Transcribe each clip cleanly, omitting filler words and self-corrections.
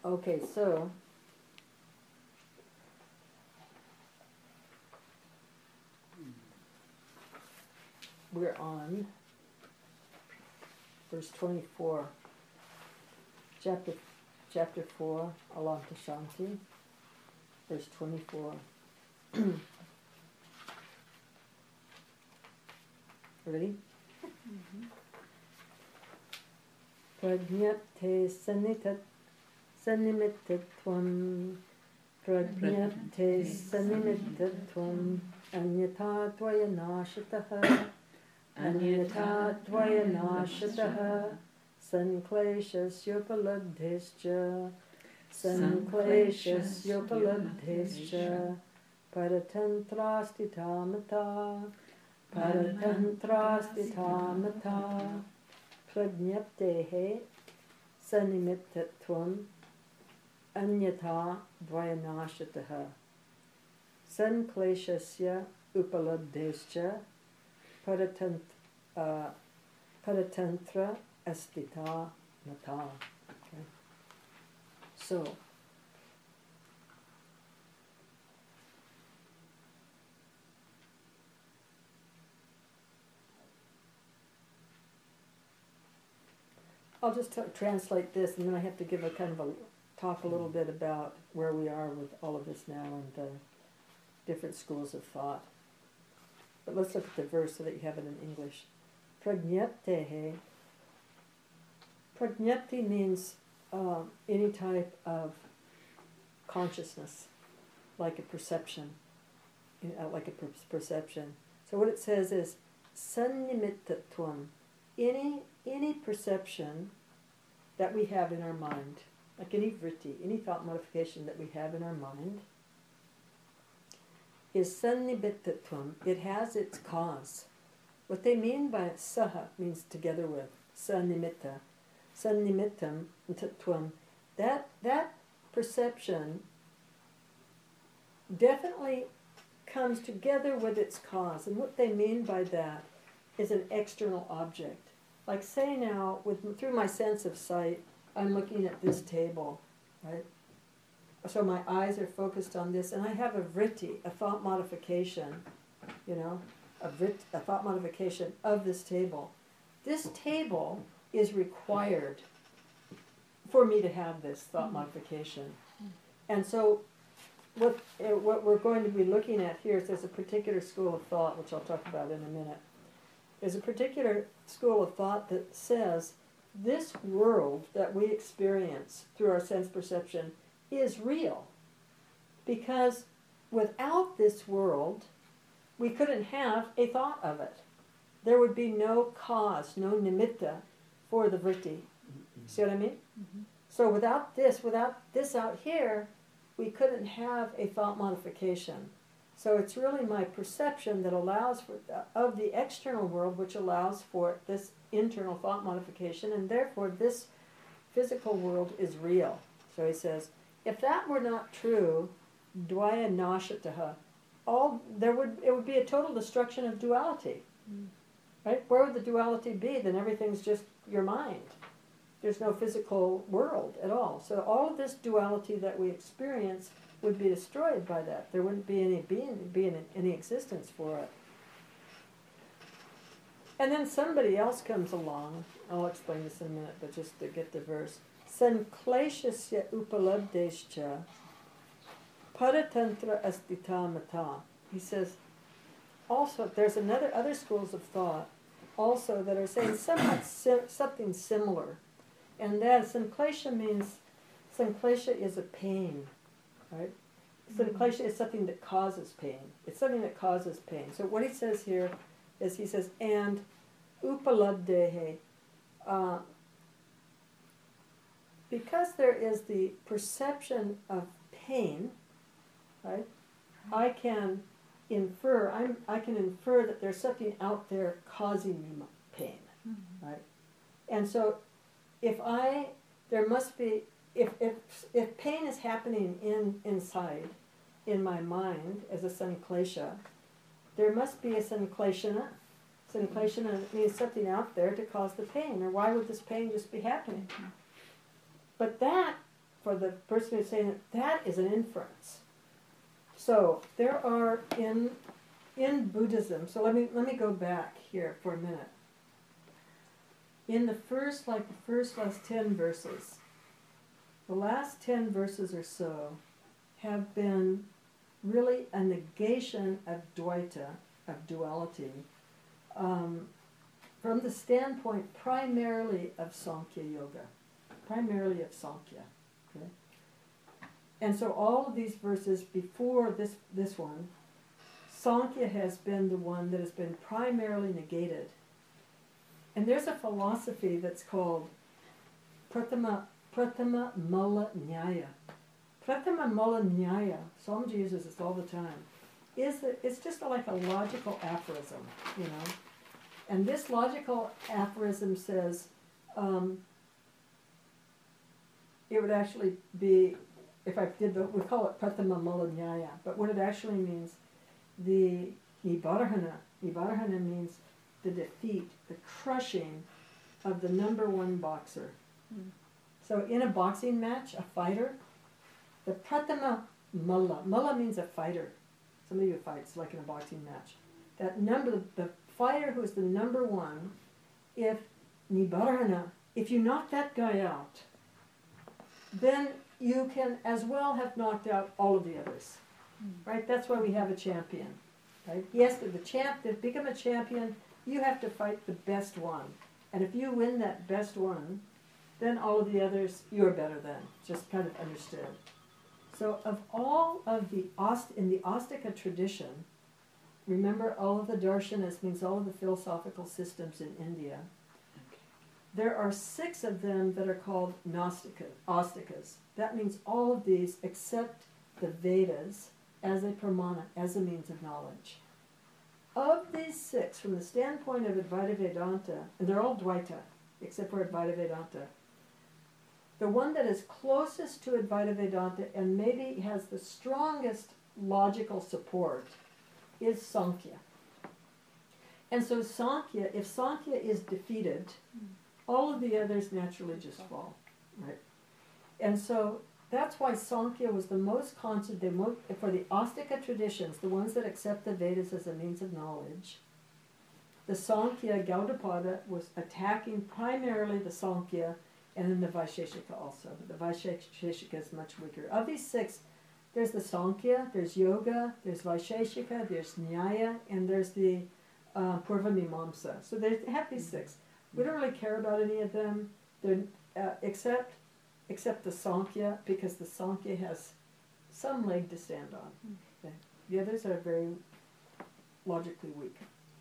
Okay, so we're on verse 24, chapter 4, Alanta Shanti, verse 24. Ready? Prajñapte sanimittatvam Prajñapte sanimittatvam Anyatha tvaya nashataha Anyatha tvaya nashataha Sankleshasyopaladhescha Sankleshasyopaladhescha Paratantrastitamata Paratantrastitamata Prajñaptehe sanimittatvam anyatha dvayanashataha sankleshasya upalabdescha paratantra astita mata. Okay. So, I'll just translate this, and then I have to give a kind of a talk a little bit about where we are with all of this now and the different schools of thought. But let's look at the verse so that you have it in English. Prajñaptehe. Prajñapti means any type of consciousness, like a perception, like a perception. So what it says is sannimitatvam. Any perception that we have in our mind, like any vritti, any thought modification that we have in our mind, is sannimitatvam. It has its cause. What they mean by saha means together with, sannimitta, sannimittam tatvam. That perception definitely comes together with its cause. And what they mean by that is an external object. Like say now, through my sense of sight, I'm looking at this table, right? So my eyes are focused on this, and I have a vritti, a thought modification, a thought modification of this table. This table is required for me to have this thought modification. And so what we're going to be looking at here is there's a particular school of thought, which I'll talk about in a minute. There's a particular school of thought that says this world that we experience through our sense perception is real. Because without this world, we couldn't have a thought of it. There would be no cause, no nimitta for the vritti. See what I mean? Mm-hmm. So without this out here, we couldn't have a thought modification. So it's really my perception that allows for of the external world, which allows for this internal thought modification, and therefore this physical world is real. So he says, if that were not true, dvaya nashataha, it would be a total destruction of duality. Right? Where would the duality be? Then everything's just your mind. There's no physical world at all. So all of this duality that we experience would be destroyed by that. There wouldn't be any existence for it. And then somebody else comes along. I'll explain this in a minute, but just to get the verse. Sankleshasya upalabdescha paratantra astita mata. He says, also, there's other schools of thought also that are saying something similar. And that sanklesha is a pain. Right? Sanklesha is something that causes pain. It's something that causes pain. So what he says here is, he says, and upalabdehe, because there is the perception of pain, right? I can infer that there's something out there causing me pain, right? And so if pain is happening inside, in my mind, as a sanklesha, there must be a sankleshana. Sankleshana means something out there to cause the pain, or why would this pain just be happening? But that for the person who's saying that is an inference. So there are in Buddhism. So let me go back here for a minute. In the first last 10 verses, the last 10 verses or so have been really a negation of Dvaita, of duality, from the standpoint primarily of Sankhya Yoga, primarily of Sankhya. Okay? And so all of these verses before this one, Sankhya has been the one that has been primarily negated. And there's a philosophy that's called Pratama Mula Nyaya. Pratama Mula Nyaya, Swamiji uses this all the time, it's just like a logical aphorism, you know. And this logical aphorism says, it would actually be, if I did we call it Pratama Mula Nyaya, but what it actually means, the Nibarhana means the defeat, the crushing of the number one boxer. So in a boxing match, a fighter, the Pratama Mula means a fighter. Somebody who fights, like in a boxing match. That number, the fighter who is the number one, if Nibarhana, if you knock that guy out, then you can as well have knocked out all of the others. Right? That's why we have a champion. Right? Yes, to become a champion, you have to fight the best one. And if you win that best one, then all of the others, you're better than. Just kind of understood. So of all of in the Astika tradition, remember all of the darshanas means all of the philosophical systems in India. There are 6 of them that are called Astikas. That means all of these except the Vedas as a pramana, as a means of knowledge. Of these 6, from the standpoint of Advaita Vedanta, and they're all Dvaita, except for Advaita Vedanta, the one that is closest to Advaita Vedanta and maybe has the strongest logical support is Sankhya. And so Sankhya, if Sankhya is defeated, all of the others naturally just fall, right? And so that's why Sankhya was the most constant, for the Astika traditions, the ones that accept the Vedas as a means of knowledge, the Sankhya, Gaudapada, was attacking primarily the Sankhya and then the Vaisheshika also. But the Vaisheshika is much weaker. Of these 6, there's the Sankhya, there's Yoga, there's Vaisheshika, there's Nyaya, and there's the Purva Mimamsa. So they have these 6. We don't really care about any of them, except the Sankhya, because the Sankhya has some leg to stand on. Okay. The others are very logically weak.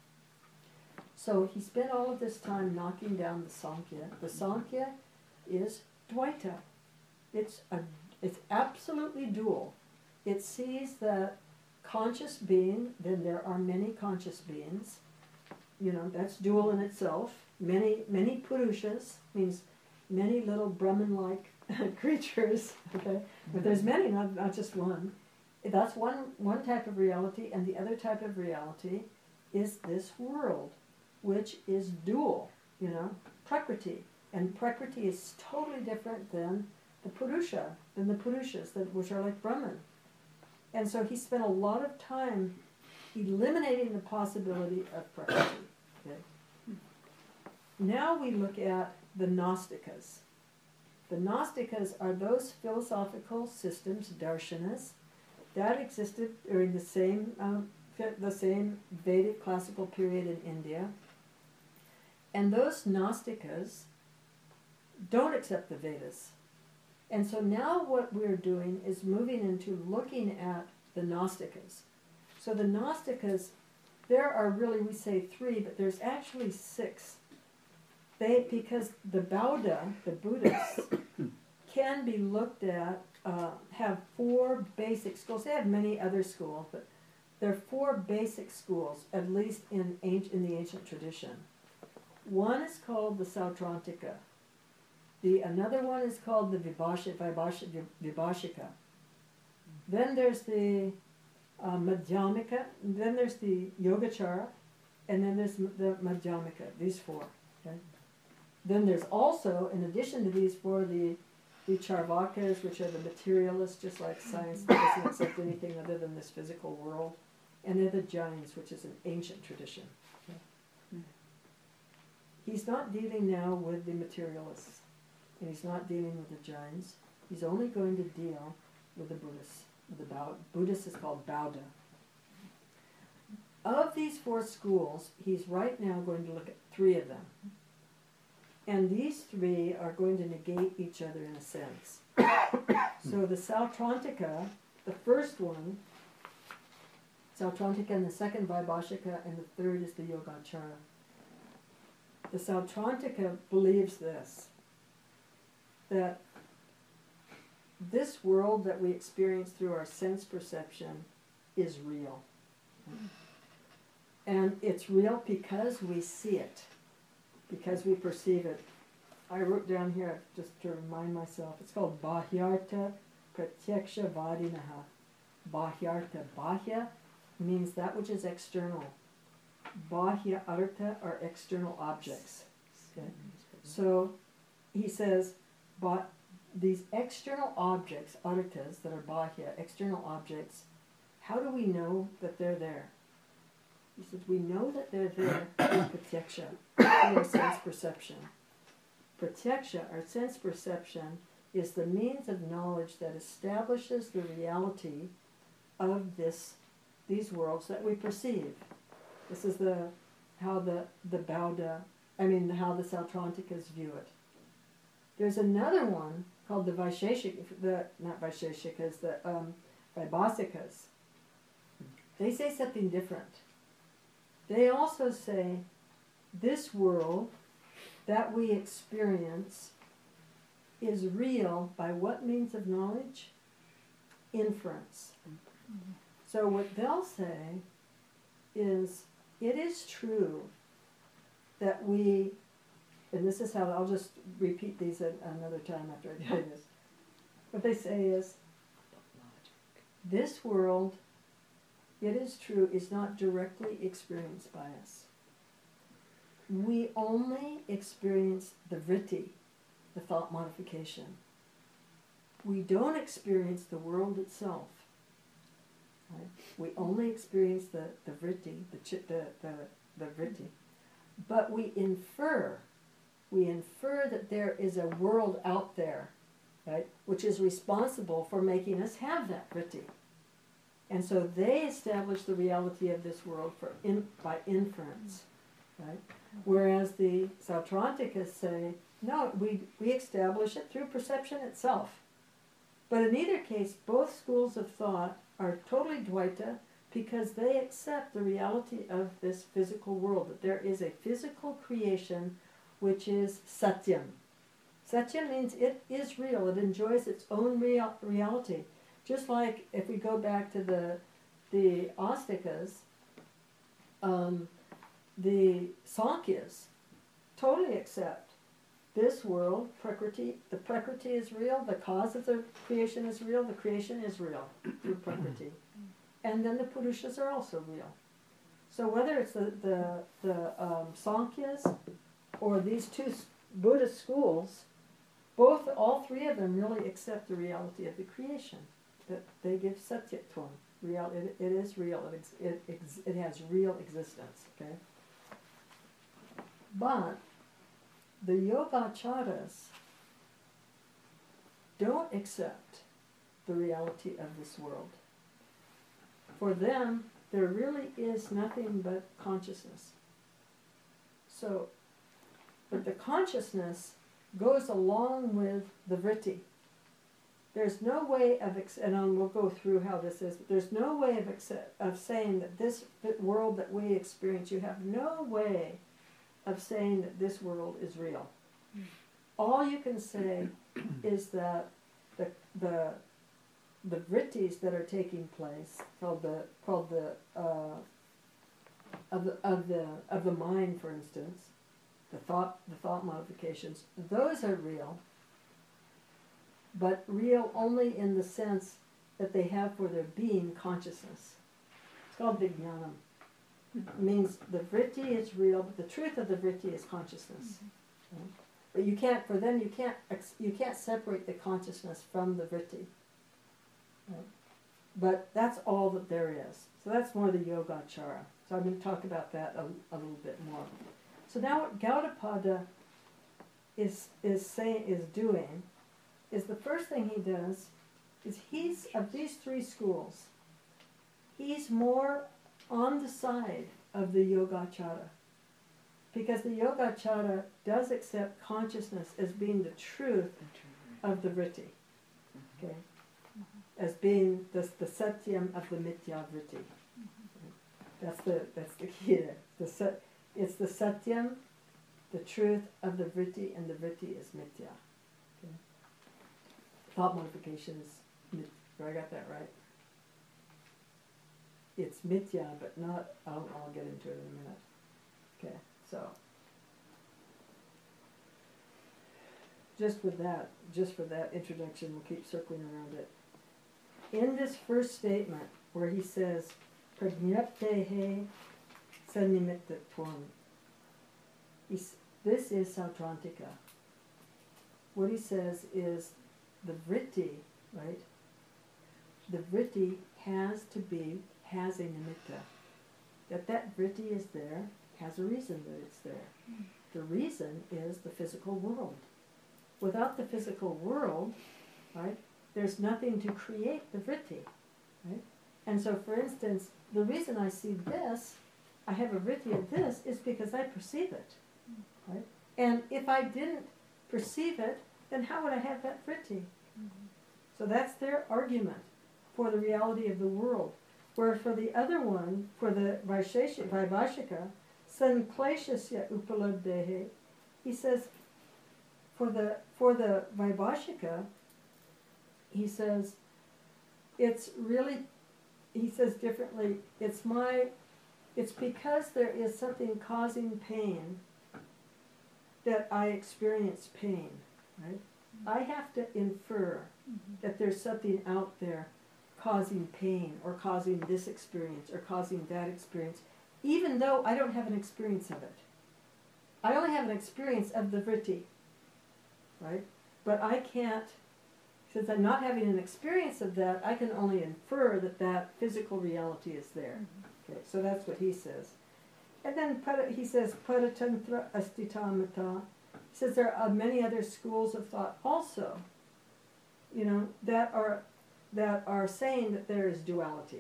So he spent all of this time knocking down the Sankhya. The Sankhya is Dvaita. It's absolutely dual. It sees that conscious being, then there are many conscious beings. You know, that's dual in itself. Many Purushas means many little Brahman-like creatures, okay? But there's many, not just one. That's one type of reality, and the other type of reality is this world, which is dual, you know, Prakriti. And Prakriti is totally different than the Purushas, which are like Brahman. And so he spent a lot of time eliminating the possibility of Prakriti. Okay? Now we look at the Gnostikas. The Gnostikas are those philosophical systems, darshanas, that existed during the same Vedic classical period in India. And those Gnostikas don't accept the Vedas. And so now what we're doing is moving into looking at the Gnostikas. So the Gnostikas, there are really, we say 3, but there's actually 6. Because the Bauddha, the Buddhists, can be looked at, have 4 basic schools. They have many other schools, but there are 4 basic schools, at least in the ancient tradition. One is called the Sautrantika. Another one is called the Vibhashika. Then there's the Madhyamika, then there's the Yogacara, and then there's the Madhyamika, these 4. Okay? Then there's also, in addition to these 4, the Vicharvakas, which are the materialists, just like science that doesn't accept anything other than this physical world. And they're the Jains, which is an ancient tradition. He's not dealing now with the materialists, and he's not dealing with the Jains. He's only going to deal with the Buddhists. Buddhist is called Bauddha. Of these four schools, he's right now going to look at three of them. And these three are going to negate each other in a sense. So the Sautrantika, the first one, Sautrantika, and the second Vaibhashika, and the third is the Yogacara. The Sautrantika believes this, that this world that we experience through our sense perception is real. And it's real because we see it, because we perceive it. I wrote down here, just to remind myself, it's called Bahyarta Pratyaksha Vadinaha. Bahyarta. Bahya means that which is external. Bahya Artha are external objects. Okay? So he says, but these external objects, arthas, that are bahya, external objects, how do we know that they're there? He says, we know that they're there through pratyaksha, through our sense perception. Pratyaksha, our sense perception, is the means of knowledge that establishes the reality of these worlds that we perceive. This is how the Sautrantikas view it. There's another one called the Vaibhasikas. They say something different. They also say this world that we experience is real by what means of knowledge? Inference. So what they'll say is, it is true that we, and this is how, I'll just repeat these another time after I tell you this. What they say is, this world, it is true, is not directly experienced by us. We only experience the vritti, the thought modification. We don't experience the world itself. Right? We only experience the vritti, the vritti. But we infer that there is a world out there, right, which is responsible for making us have that vritti. And so they establish the reality of this world by inference, right? Whereas the Sautrantikas say, no, we establish it through perception itself. But in either case, both schools of thought are totally Dvaita because they accept the reality of this physical world, that there is a physical creation which is Satyam. Satyam means it is real, it enjoys its own reality. Just like if we go back to the Astikas, the Sankhya's totally accept this world, Prakriti, the Prakriti is real, the cause of the creation is real, the creation is real through Prakriti. And then the Purushas are also real. So whether it's the Sankhya's or these two Buddhist schools, all three of them really accept the reality of the creation. That they give Satyatvam. Real, it is real. It has real existence. Okay. But the Yogacharas don't accept the reality of this world. For them, there really is nothing but consciousness. So, but the consciousness goes along with the vritti. There's no way of, and we'll go through how this is, but there's no way of saying that this world that we experience, you have no way of saying that this world is real. All you can say is that the vrittis that are taking place, of the mind, for instance, the thought modifications, those are real, but real only in the sense that they have for their being consciousness. It's called vijnanam. It means the vritti is real, but the truth of the vritti is consciousness. Right? But you can't, for them, you can't separate the consciousness from the vritti. Right? But that's all that there is. So that's more the Yogacara. So I'm going to talk about that a little bit more. So now what Gaudapada is doing is the first thing he does is he's, of these three schools, he's more on the side of the Yogacara. Because the Yogacara does accept consciousness as being the truth of the vritti. Okay? As being the satyam of the mithya vritti. That's the key there. It's the satyam, the truth of the vritti, and the vritti is mithya. Okay? Thought modification is mithya. I got that right? It's mithya, but not, I'll get into it in a minute. Okay, so. Just for that introduction, we'll keep circling around it. In this first statement, where he says, Pragnaptehe sanimittvatvam, this is Sautrantika. What he says is the vritti, right? The vritti has a nimitta. That vritti is there, has a reason that it's there. The reason is the physical world. Without the physical world, right, there's nothing to create the vritti, right? And so, for instance, the reason I see this, I have a vritti of this, is because I perceive it, right? And if I didn't perceive it, then how would I have that vritti? So that's their argument for the reality of the world. Where for the other one, for the Vaibhashika, sankleshasya upalabdehe, he says, for the Vaibhashika, he says, it's really, he says differently, it's because there is something causing pain that I experience pain, right? I have to infer that there's something out there causing pain or causing this experience or causing that experience, even though I don't have an experience of it. I only have an experience of the vritti, right? But I can't, since I'm not having an experience of that, I can only infer that physical reality is there. Okay, so that's what he says. And then he says, Paratantra astitamata. He says there are many other schools of thought also, that are saying that there is duality,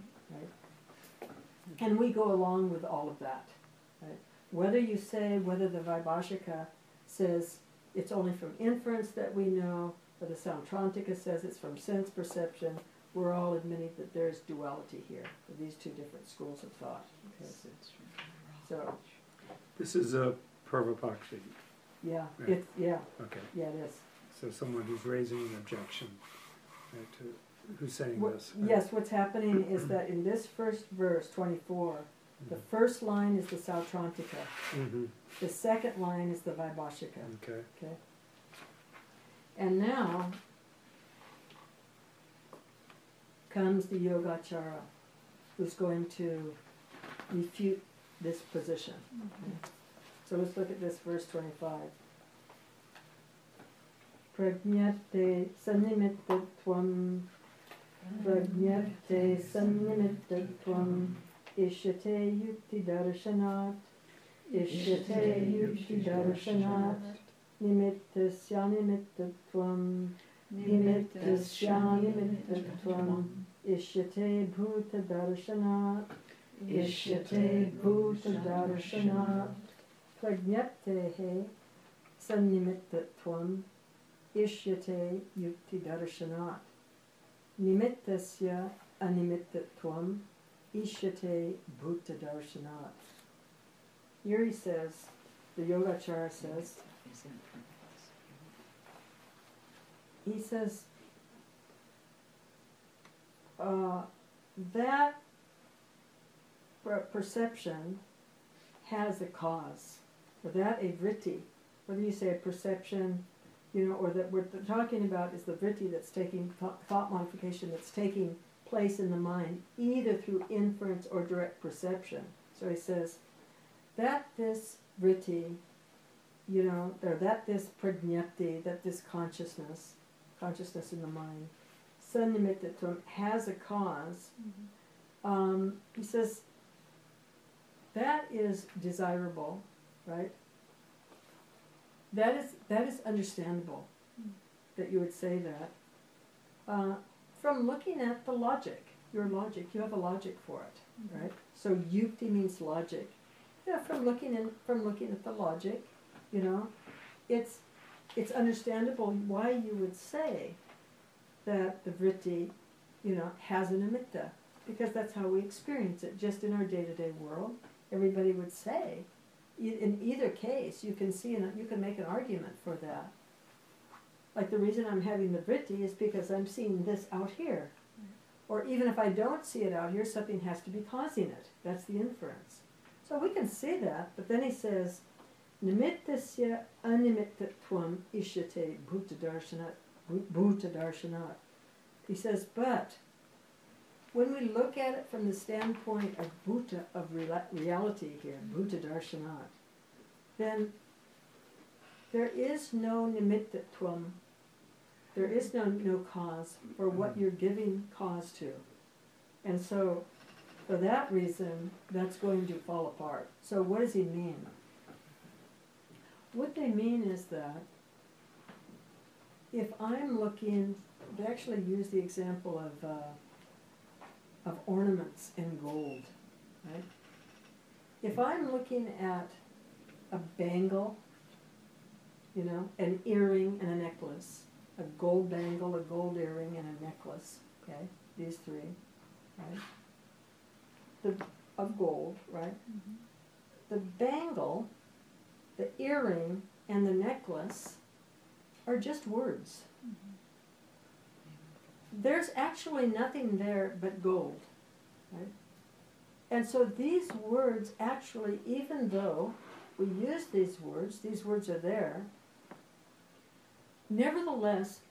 right? And we go along with all of that, right? Whether the Vaibhashika says it's only from inference that we know, or the Sautrantika says it's from sense perception, we're all admitting that there's duality here, for these two different schools of thought. Okay? So this is a Purvapakshi. Yeah, Right. it's Okay. Yeah, it is. So someone who's raising an objection, right, who's saying this. Right? Yes, what's happening is that in this first verse, 24, the first line is the Sautrantika. The second line is the Vaibhashika. Okay. Okay. And now comes the Yogacara, who's going to refute this position. Okay. So let's look at this verse 25. Pragnapte sanimittvatvam, pragnapte sanimittvatvam, ishyate yukti darshanat, ishyate yukti darshanat, nimittasya nimittatvam, nimittasya nimittatvam, ishyate bhuta darshanat, ishyate bhuta darshanat, pragnaptehe sannimittatvam, ishyate yukti darshanat, nimittasya animittatvam, ishyate bhuta darshanat. Here he says, the Yogacara says, that perception has a cause, or that a vritti, whether you say a perception, or that what we're talking about is the vritti that's taking thought modification that's taking place in the mind, either through inference or direct perception. So he says that this vritti you know, or that this prajnapti, that this consciousness in the mind, sannimittatvam, has a cause. He says that is desirable, right? That is understandable that you would say that. From looking at the logic, your logic, you have a logic for it, right? So yukti means logic. Yeah, from looking at the logic, you know, it's understandable why you would say that the vritti, you know, has a nimitta, because that's how we experience it. Just in our day-to-day world, everybody would say, in either case, you can see and you can make an argument for that. Like the reason I'm having the vritti is because I'm seeing this out here. Or even if I don't see it out here, something has to be causing it. That's the inference. So we can see that, but then he says, nimittasya animittatvam ishyate bhutadarshanat. He says, but when we look at it from the standpoint of bhuta, of reality here, bhutadarshanat, then there is no nimittatvam, there is no cause for what you're giving cause to. And so, for that reason, that's going to fall apart. So what does he mean? What they mean is that if I'm looking, they actually use the example of ornaments in gold, right? If I'm looking at a bangle, you know, an earring and a necklace, a gold bangle, a gold earring, and a necklace, okay, these three, right? Of gold, right? The bangle, the earring, and the necklace are just words. There's actually nothing there but gold, right? And so these words actually, even though we use these words are there, nevertheless,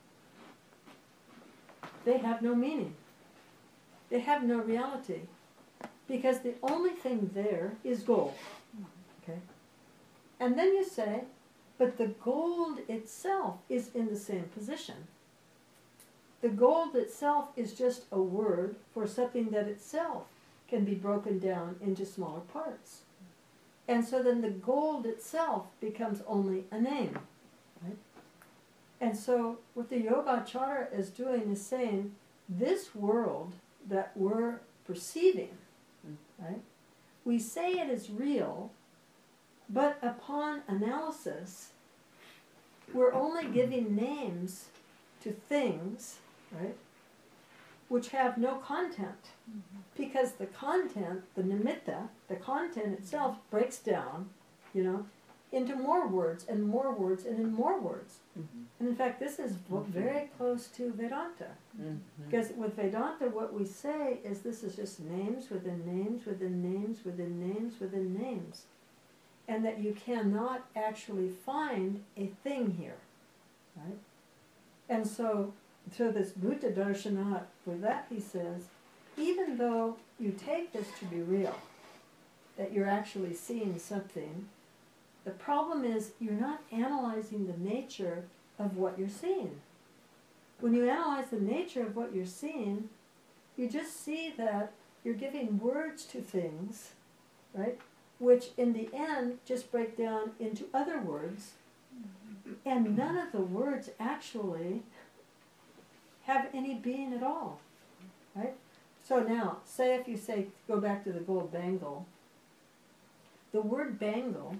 they have no meaning. They have no reality. Because the only thing there is gold. Okay? And then you say, but the gold itself is in the same position. The gold itself is just a word for something that itself can be broken down into smaller parts. And so then the gold itself becomes only a name. Right? And so what the Yogacara is doing is saying, this world that we're perceiving, right? We say it is real, but upon analysis, we're only giving names to things, right, which have no content. Because the content, the nimitta, the content itself breaks down, you know, into more words and more words and in more words. And in fact, this is very close to Vedanta. Because with Vedanta, what we say is this is just names within names within names within names within names. And that you cannot actually find a thing here. Right? And so this Bhuta Darshanat, for that he says, even though you take this to be real, that you're actually seeing something, the problem is you're not analyzing the nature of what you're seeing. When you analyze the nature of what you're seeing, you just see that you're giving words to things, right, which in the end just break down into other words, and none of the words actually have any being at all, right? So now, say if you say, go back to the gold bangle, the word bangle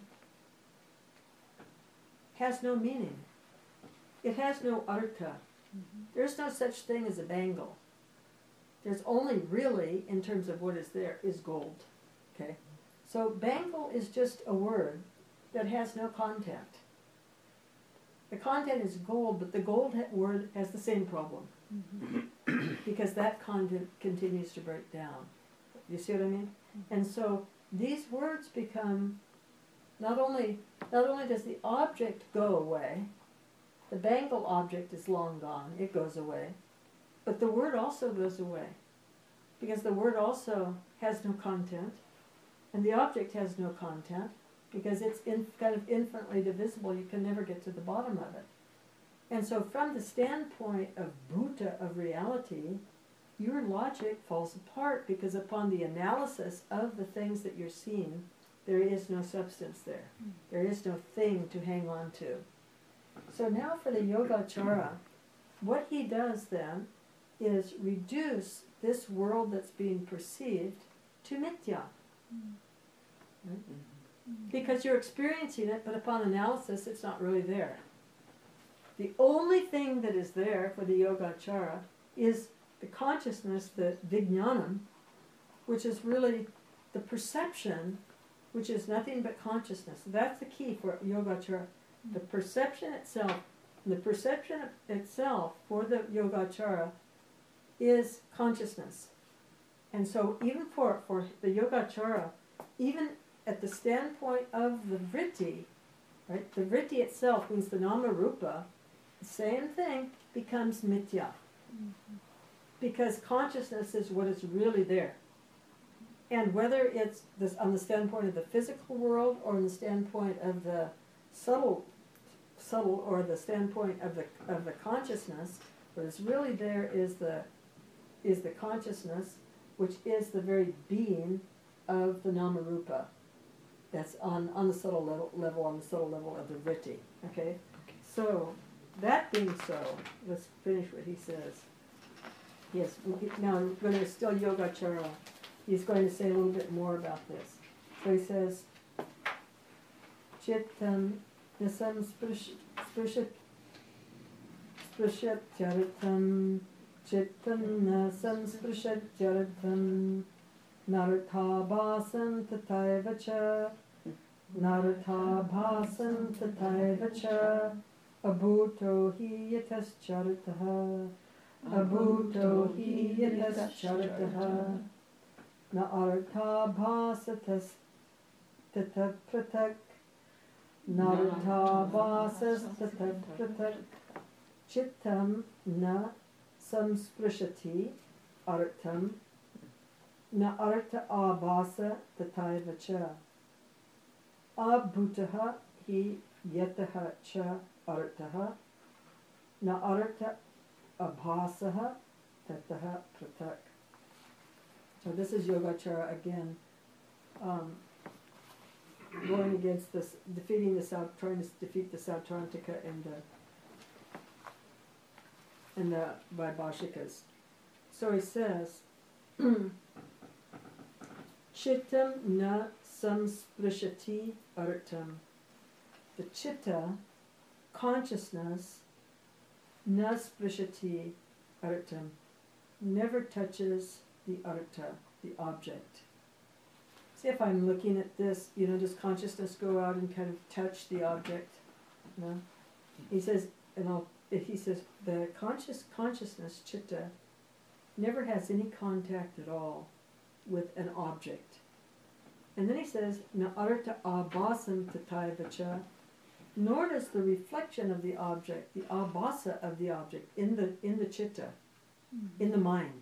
has no meaning. It has no artha. There's no such thing as a bangle. There's only really, in terms of what is there, is gold. Okay? So bangle is just a word that has no content. The content is gold, but the gold word has the same problem. Because that content continues to break down. You see what I mean? And so these words become, not only does the object go away, the bangle object is long gone, it goes away, but the word also goes away. Because the word also has no content, and the object has no content, because it's kind of infinitely divisible. You can never get to the bottom of it. And so from the standpoint of Bhuta, of reality, your logic falls apart because upon the analysis of the things that you're seeing, there is no substance there. There is no thing to hang on to. So now for the Yogacara, what he does then is reduce this world that's being perceived to mithya. Right? Because you're experiencing it, but upon analysis, it's not really there. The only thing that is there for the Yogacara is the consciousness, the vijnanam, which is really the perception, which is nothing but consciousness. That's the key for Yogacara. The perception itself, the perception itself for the Yogacara is consciousness. And so even for the Yogacara, even at the standpoint of the vritti, right, the vritti itself means the nama rupa, the same thing becomes mithya. Because consciousness is what is really there. And whether it's this on the standpoint of the physical world or on the standpoint of the subtle or the standpoint of the consciousness, what is really there is the consciousness, which is the very being of the nama rupa. That's on the subtle level on the subtle level of the vritti. Okay? So that being so, let's finish what he says. Yes, now I'm going to still Yogacara. He's going to say a little bit more about this. So he says, Chittam nisam sprishat jaratam, chittam nasam sprishat jaratam, nartha bhasam tataivacha, nartha bhasam tataivacha, abhuto hi yatas charataha, abhuto hi yatas charataha. Na artha bhasatas tata pratak, nartha bhasas tata pratak, chittam na samsprishati artam, na artha abhasa tataivacha, abhutaha hi yataha cha artaha, na artha abhasaha tataha pratak. So this is Yogacara again, going against this, defeating the trying to defeat the Sautrantika and the Vaibhashikas. So he says, Chittam na samsprishati artam. The chitta, consciousness, na sprishati artam, never touches the artha, the object. See, if I'm looking at this, does consciousness go out and kind of touch the object? No. He says, the consciousness, chitta, never has any contact at all with an object. And then he says, na artha abhasam tataivacha, nor does the reflection of the object, the abhasa of the object in the chitta, in the mind,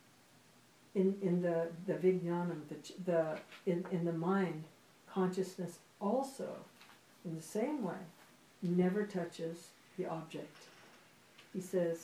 in the vijnanam, in the mind, consciousness also, in the same way, never touches the object. He says,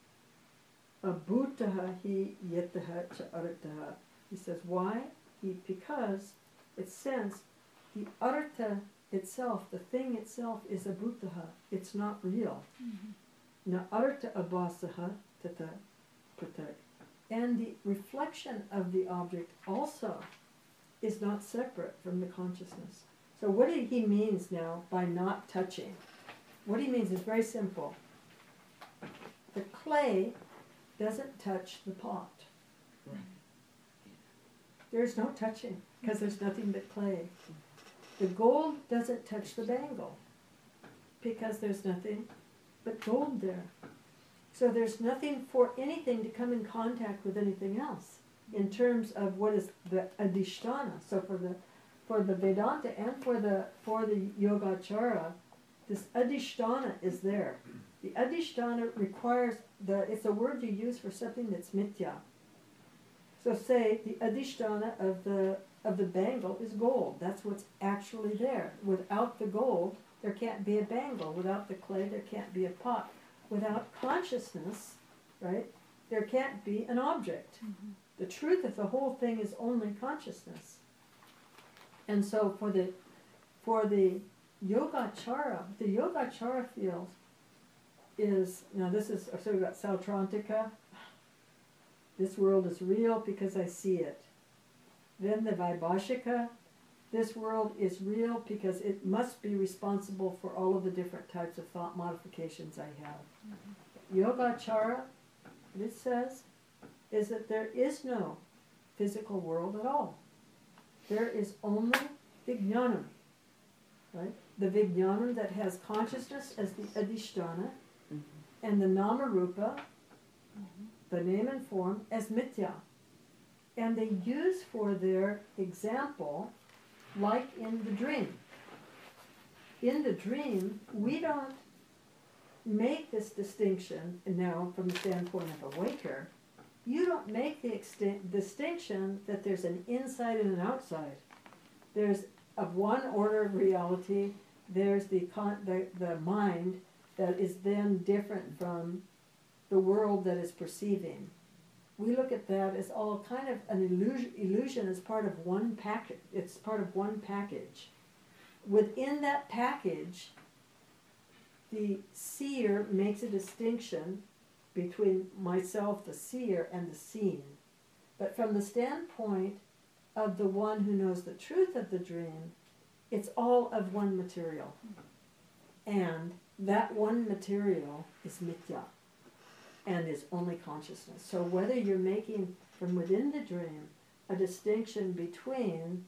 abhutaha hi yataha cha artaha. He says, why? Because it's sense, the artha itself, the thing itself is abhutaha. It's not real. Na artha abhasaha tata pratak. And the reflection of the object also is not separate from the consciousness. So what he means now by not touching, what he means is very simple. The clay doesn't touch the pot. Right. There's no touching because there's nothing but clay. The gold doesn't touch the bangle because there's nothing but gold there. So there's nothing for anything to come in contact with anything else in terms of what is the adhisthana. So for the Vedanta and for the Yogacara, this adhisthana is there. The adhisthana requires it's a word you use for something that's mithya. So say the adhisthana of of the bangle is gold. That's what's actually there. Without the gold, there can't be a bangle. Without the clay, there can't be a pot. Without consciousness, right, there can't be an object. Mm-hmm. The truth of the whole thing is only consciousness. And so for the Yogacara, the Yogacara field is, now this is, so we've got Sautrantika. This world is real because I see it. Then the Vaibhashika, this world is real because it must be responsible for all of the different types of thought modifications I have. Mm-hmm. Yogacara, this says, is that there is no physical world at all. There is only Vijnanam, right? The Vijnanam that has consciousness as the Adhisthana, and the Namarupa, the name and form, as Mithya. And they use for their example, like in the dream. In the dream, we don't make this distinction, now from the standpoint of a waker, you don't make the distinction that there's an inside and an outside. There's of one order of reality, there's the mind that is then different from the world that is perceiving. We look at that as all kind of an illusion as part of one package. It's part of one package. Within that package, the seer makes a distinction between myself, the seer, and the seen. But from the standpoint of the one who knows the truth of the dream, it's all of one material. And that one material is mithya and is only consciousness. So whether you're making from within the dream a distinction between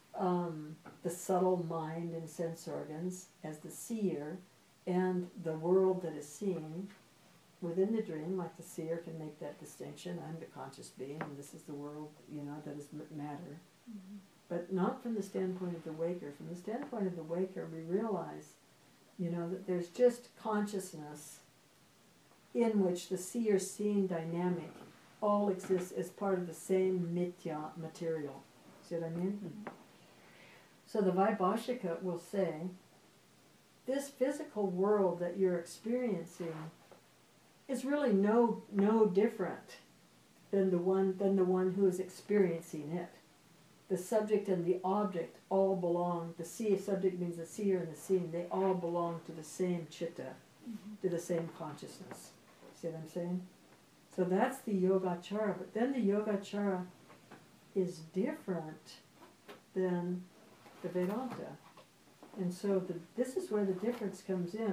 the subtle mind and sense organs as the seer and the world that is seen, within the dream, like the seer can make that distinction. I'm the conscious being, and this is the world, that is matter. Mm-hmm. But not from the standpoint of the waker. From the standpoint of the waker, we realize, that there's just consciousness in which the seer-seeing dynamic all exists as part of the same mithya material. See what I mean? Mm-hmm. So the Vaibhashika will say, this physical world that you're experiencing is really no different than the one who is experiencing it. The subject and the object all belong. The subject means the seer and the seen. They all belong to the same chitta, to the same consciousness. See what I'm saying? So that's the Yogacara. But then the Yogacara is different than the Vedanta, and so this is where the difference comes in.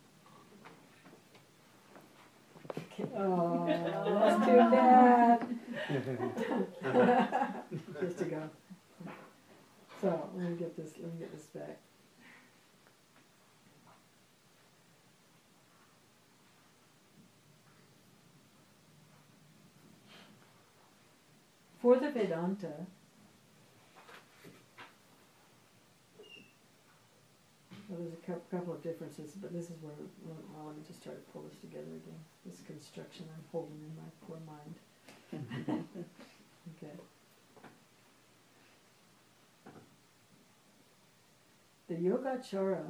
Oh, that's too bad. Just to go. So let me get this back. For the Vedanta, there's a couple of differences, but this is where, let me just try to pull this together again. This construction I'm holding in my poor mind. Okay. The Yogacara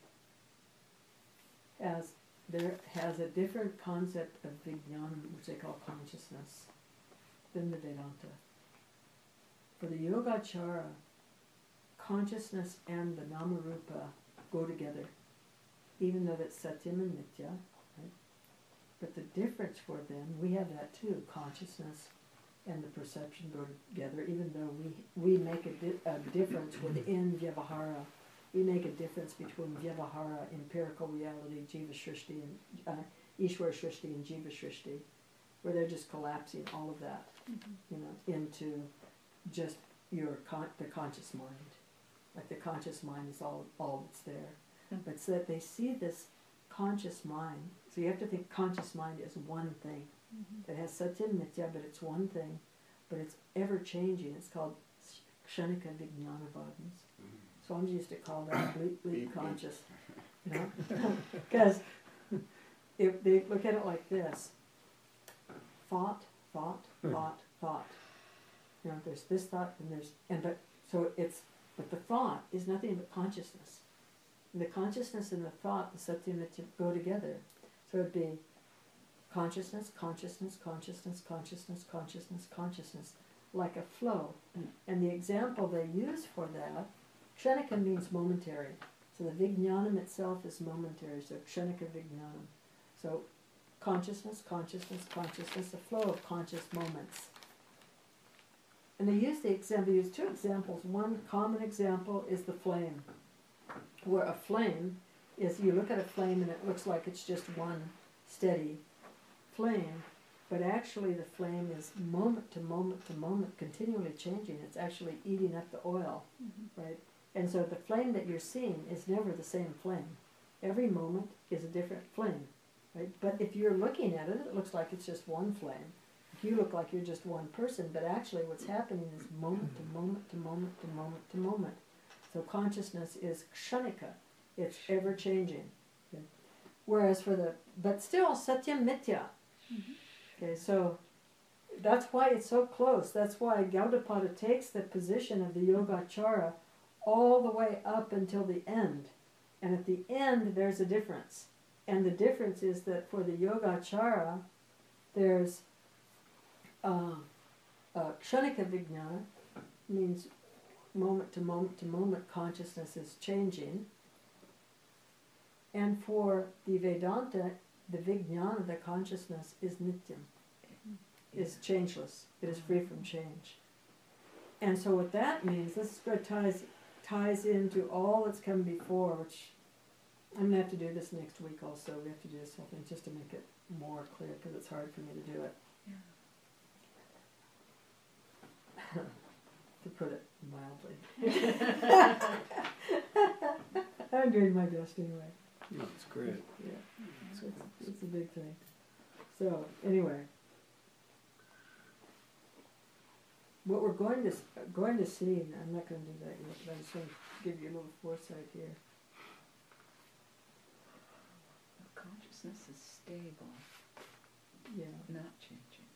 has a different concept of Vijnanam, which they call consciousness, than the Vedanta. For the Yogacara, consciousness and the Namarupa go together, even though that's Satyam and Nitya, right? But the difference for them, we have that too, consciousness and the perception go together, even though we make a difference within Vyavahara. We make a difference between Vyavahara, empirical reality, Jiva Shrishti, and Ishwara Shrishti and Jiva Shrishti, where they're just collapsing all of that, into just the conscious mind. Like the conscious mind is all that's there. Mm-hmm. But so that they see this conscious mind, so you have to think conscious mind is one thing. Mm-hmm. It has Satyam Nitya, but it's one thing, but it's ever changing. It's called Kshanika Vijnanavadins. Swamiji used to call that bleep conscious, because if they look at it like this, thought. There's this thought, but but the thought is nothing but consciousness. And the consciousness and the thought, the Satya Mitya, go together. So it'd be consciousness, consciousness, consciousness, consciousness, consciousness, consciousness, like a flow. And the example they use for that, kshanika means momentary. So the vijnanam itself is momentary, so kshanika vijnanam. So consciousness, consciousness, consciousness, a flow of conscious moments. And they use two examples. One common example is the flame, where a flame is, you look at a flame and it looks like it's just one steady flame, but actually the flame is moment to moment to moment continually changing. It's actually eating up the oil, right? And so the flame that you're seeing is never the same flame. Every moment is a different flame, right? But if you're looking at it, it looks like it's just one flame. You look like you're just one person, but actually what's happening is moment to moment to moment to moment to moment. So consciousness is kshanika. It's ever changing. Okay? Whereas but still satyam mitya. Okay, so that's why it's so close. That's why Gaudapada takes the position of the Yogacara all the way up until the end. And at the end there's a difference. And the difference is that for the Yogacara, there's kshanika vijnana, means moment to moment to moment consciousness is changing. And for the Vedanta, the vijnana, the consciousness, is nityam, is changeless. It is free from change. And so what that means, this is what ties into all that's come before, which I'm going to have to do this next week also. We have to do this whole thing just to make it more clear, because it's hard for me to do it. To put it mildly. I'm doing my best anyway. No, it's great. Yeah, it's a big thing. So, anyway, what we're going to see, and I'm not going to do that yet, but I just want to give you a little foresight here. Consciousness is stable, not changing.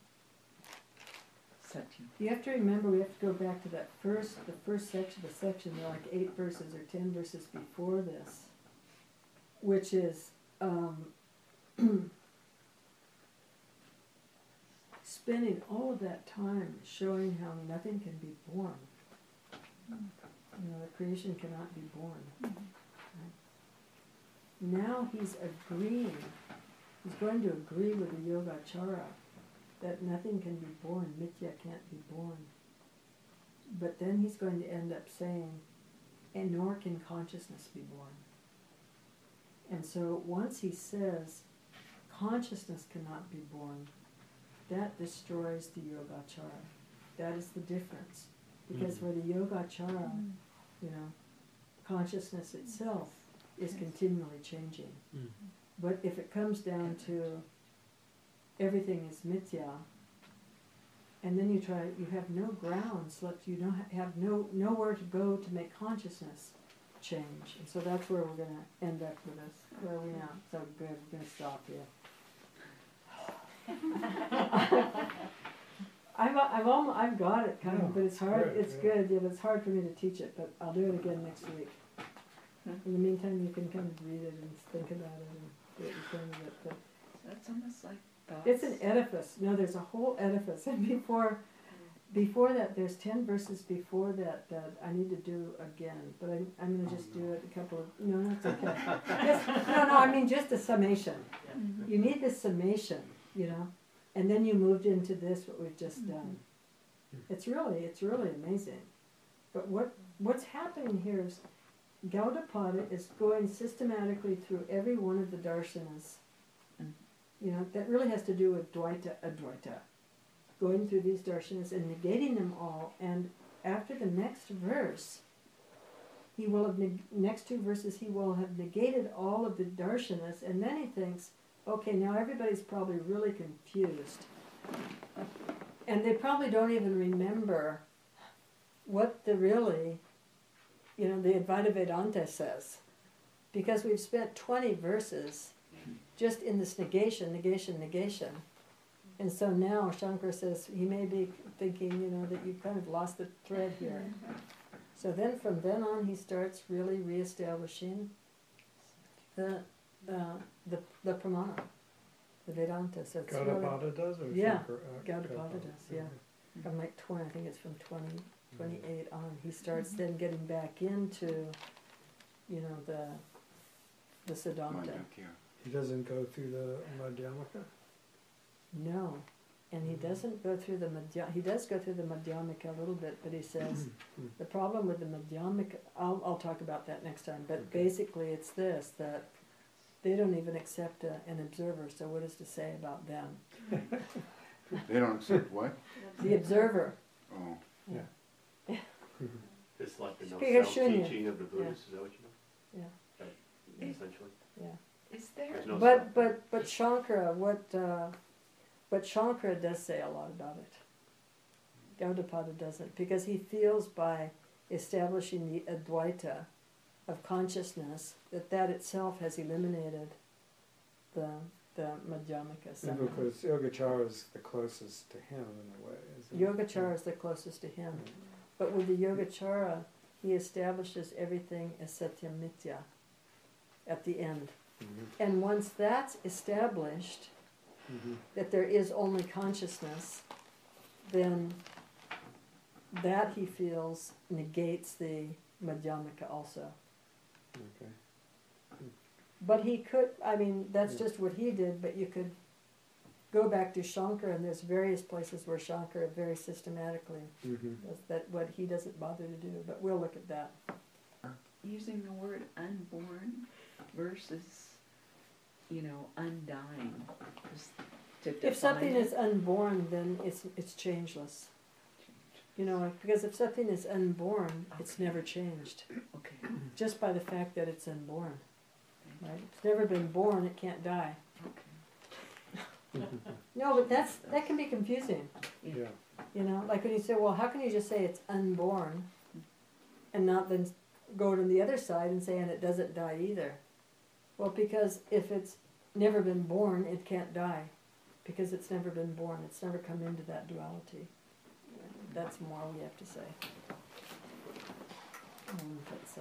Satyam. You have to remember, we have to go back to the first section, there are like 8 verses or 10 verses before this, which is spending all of that time showing how nothing can be born. You know, the creation cannot be born. Right? Now he's going to agree with the Yogacara that nothing can be born, mitya can't be born. But then he's going to end up saying, and nor can consciousness be born. And so once he says, consciousness cannot be born, that destroys the Yogacara. That is the difference. Because for the Yogacara, you know, consciousness itself is continually changing. But if it comes down to everything is mithya, and then you have no grounds left, you don't have nowhere to go to make consciousness change. And so that's where we're going to end up with this. Where are we now? So good, we're going to stop here. I've got it kind of, but it's hard. Great, it's good. Yeah, but it's hard for me to teach it. But I'll do it again next week. In the meantime, you can kind of read it and think about it and do what you can with it. But that's almost like thoughts. it's an edifice. No, there's a whole edifice, and before that, there's 10 verses before that I need to do again. But I'm going to just do it a couple of. No, that's okay. I mean just a summation. You need this summation, you know. And then you moved into this, what we've just done. It's really amazing. But what's happening here is Gaudapada is going systematically through every one of the darshanas. You know, that really has to do with Dvaita, Advaita. Going through these darshanas and negating them all. And after the next verse, he will have, next 2 verses, he will have negated all of the darshanas. And then he thinks, okay, now everybody's probably really confused. And they probably don't even remember what the Advaita Vedanta says. Because we've spent 20 verses just in this negation. And so now Shankara says he may be thinking, that you've kind of lost the thread here. So then from then on, he starts really reestablishing the pramana, the Vedanta. So it's really, Gaudapada does, or Yeah, Shankara? Gaudapada does, yeah. From like 20, I think it's from 28 on, he starts then getting back into, you know, the Siddhanta. He doesn't go through the Madhyamaka? No, and he doesn't go through the he does go through the Madhyamaka a little bit, but he says the problem with the Madhyamaka, I'll talk about that next time, but Okay. basically it's this, that they don't even accept an observer, so what is to say about them? They don't accept what? The observer. Oh, It's like the no Because self Shunya. teaching of the Buddhists, is that what you know? Yeah. Like, essentially. Is there, There's no But self. but Shankara, but Shankara does say a lot about it. Gaudapada doesn't, because he feels by establishing the Advaita of consciousness that itself has eliminated the Madhyamaka. Yeah, because Yogacara is the closest to him in a way, isn't it? Yogacara is the closest to him, but with the Yogacara, he establishes everything as Satyam Mithya at the end. Mhm. And once that's established, Mhm. that there is only consciousness, then that he feels negates the Madhyamaka also. Okay. But he could, I mean, that's Yeah. just what he did, but you could go back to Shankara, and there's various places where Shankara very systematically Mhm. does that, what he doesn't bother to do, but we'll look at that. using the word unborn versus, you know, undying, just to define If something it? is unborn, then it's changeless. You know, like, because if something is unborn, it's never changed, Okay, just by the fact that it's unborn. Right? It's never been born, it can't die. okay. No, but that can be confusing. Yeah. You know, like when you say, well, how can you just say it's unborn and not then go to the other side and say, and it doesn't die either? Well, because if it's never been born, it can't die. Because it's never been born, it's never come into that duality. That's more we have to say. That's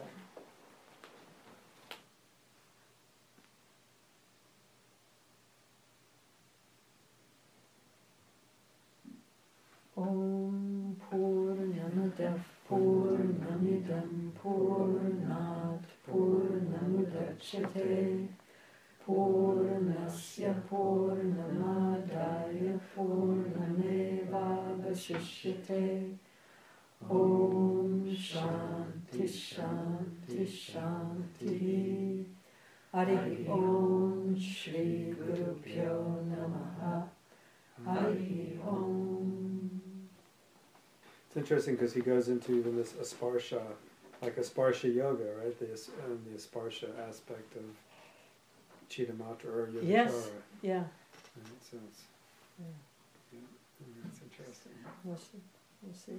Om Purnamada Purnamidam Purnat Purnamudachyate Purnasya Purnamadaya Purnamevavashishyate Om Shanti Shanti Shanti Hari Om Shri Guru Pyo Namaha Hari Om. It's interesting because he goes into even this asparsha, like asparsha yoga, right? The asparsha aspect of Chittamatra or Yogacara. Yes. Yeah. Right? So it's, it's interesting. We'll see. We'll see.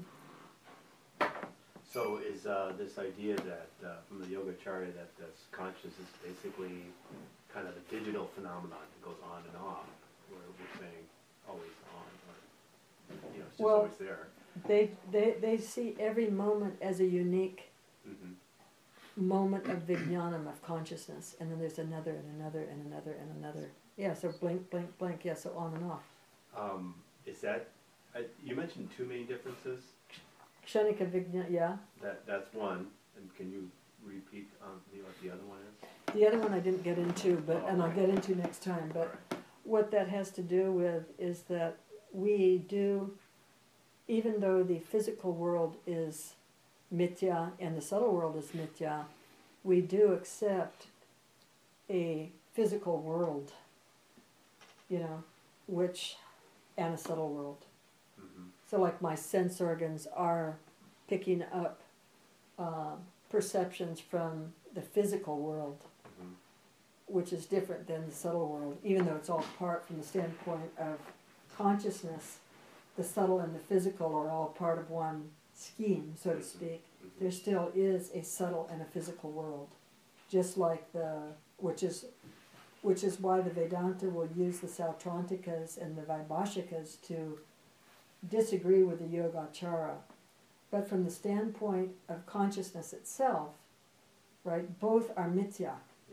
So is this idea that from the Yogacarya that this conscious is basically kind of a digital phenomenon that goes on and off, where we're saying always on, or you know, it's just Well, always there. They see every moment as a unique Mm-hmm. moment of vijnanam, of consciousness, and then there's another and another and another and another. Yeah, so blink, blink, blink, yeah, so on and off. Is that you mentioned too many differences? Kshanika vijnana, yeah. That's one, and can you repeat what the other one is? The other one I didn't get into, but and I'll get into next time. But what that has to do with is that we do, even though the physical world is mithya and the subtle world is mithya, we do accept a physical world, you know, which, and a subtle world. Mm-hmm. So like my sense organs are picking up perceptions from the physical world, Mm-hmm. which is different than the subtle world, even though it's all part from the standpoint of consciousness. The subtle and the physical are all part of one scheme, so to speak. Mm-hmm. There still is a subtle and a physical world, just like which is why the Vedanta will use the Sautrantikas and the Vaibhashikas to disagree with the Yogacara. But from the standpoint of consciousness itself, right, both are mithya.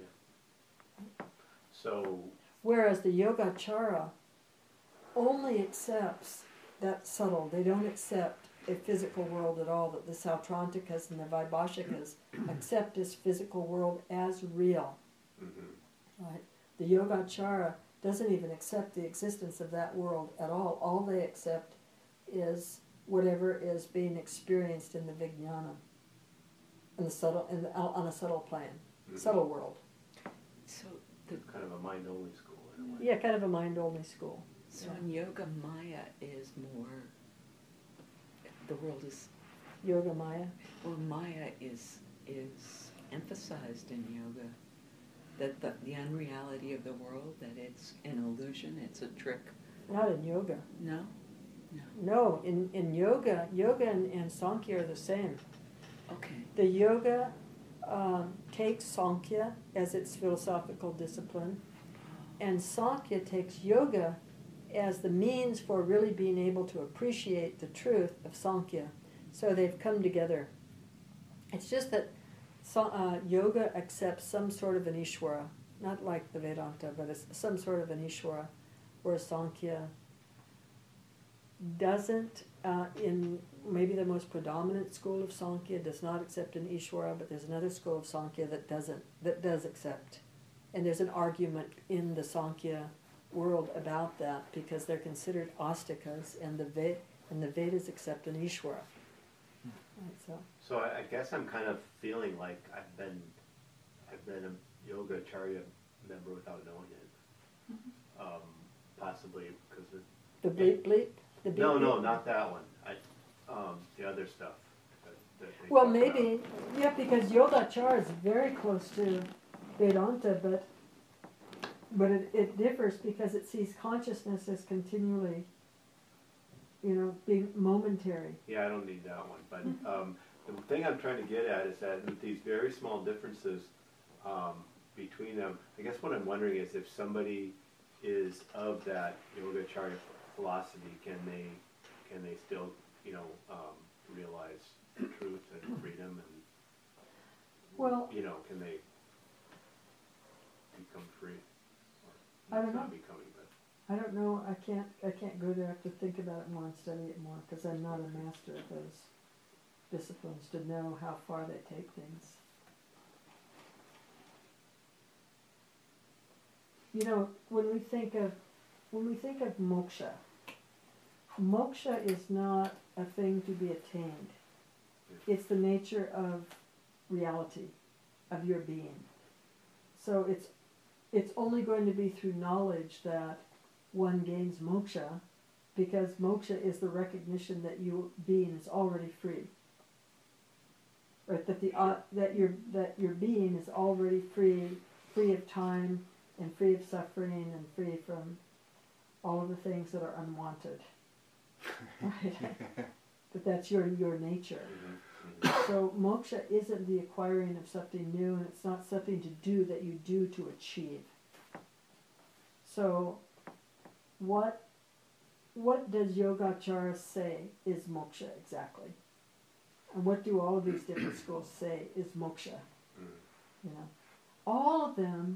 So, Whereas the Yogacara only accepts that subtle. They don't accept a physical world at all, that the Sautrantikas and the Vaibhashikas accept this physical world as real. mhm. Right? The Yogacara doesn't even accept the existence of that world at all. All they accept is whatever is being experienced in the Vijnana, in the subtle, on a subtle plane, Mhm. subtle world. So the Kind of a mind-only school in a way. Yeah, kind of a mind-only school. so in yoga, Maya is more. The world is Yoga Maya. well. Maya is emphasized in yoga. That the unreality of the world. That it's an illusion. It's a trick. Not in yoga. No. No, in yoga, and Sankhya are the same. Okay. The yoga takes Sankhya as its philosophical discipline, and Sankhya takes yoga as the means for really being able to appreciate the truth of Sankhya. So they've come together. It's just that yoga accepts some sort of an Ishvara, not like the Vedanta, but it's some sort of an Ishvara, where Sankhya doesn't, in maybe the most predominant school of Sankhya, does not accept an Ishvara, but there's another school of Sankhya that does accept. And there's an argument in the Sankhya world about that, because they're considered astikas, and the Vedas accept an Ishvara. Right, So I guess I'm kind of feeling like I've been a yoga acharya member without knowing it. Possibly because the bleep bleep? The bleep no, bleep? not that one. The other stuff. That they Well, talk maybe, yeah, because Yogacara is very close to Vedanta, but it differs because it sees consciousness as continually, being momentary. Yeah, I don't need that one. But the thing I'm trying to get at is that with these very small differences between them, I guess what I'm wondering is if somebody is of that Yogacarya philosophy, can they still, realize truth and freedom and, Well, can they become free? Or I don't it's not know. becoming, but I don't know, I can't go there. I have to think about it more and study it more, because I'm not a master of those disciplines to know how far they take things. When we think of moksha, moksha is not a thing to be attained. It's the nature of reality, of your being. So it's only going to be through knowledge that one gains moksha, because moksha is the recognition that your being is already free. Right? That your being is already free of time, and free of suffering, and free from all of the things that are unwanted. Right? That's your nature. So moksha isn't the acquiring of something new, and it's not something to do that you do to achieve. So what does Yogacara say is moksha exactly? And what do all of these different schools say is moksha? All of them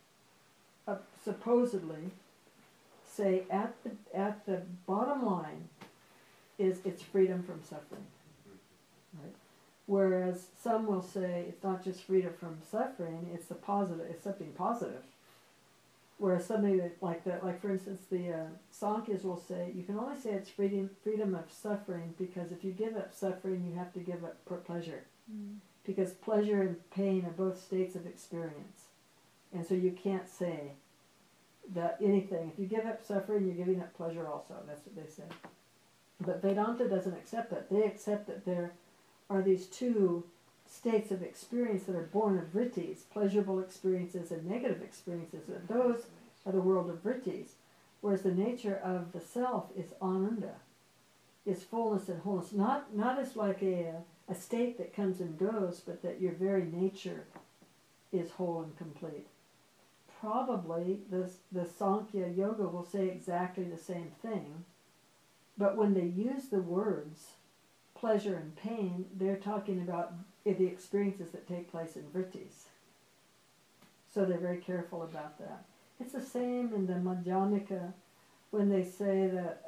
supposedly say at the bottom line is it's freedom from suffering. Right? Whereas some will say it's not just freedom from suffering, it's something positive. Whereas somebody like for instance the Sankhya's will say you can only say it's freedom of suffering, because if you give up suffering you have to give up pleasure. Because pleasure and pain are both states of experience. And so you can't say that anything, if you give up suffering, you're giving up pleasure also. That's what they say. But Vedanta doesn't accept that. They accept that there are these two states of experience that are born of vrittis, pleasurable experiences and negative experiences. And those are the world of vrittis. Whereas the nature of the self is ananda, is fullness and wholeness. Not as like a state that comes and goes, but that your very nature is whole and complete. Probably the Sankhya Yoga will say exactly the same thing, but when they use the words pleasure and pain, they're talking about the experiences that take place in vrittis. So they're very careful about that. It's the same in the Madhyamika when they say that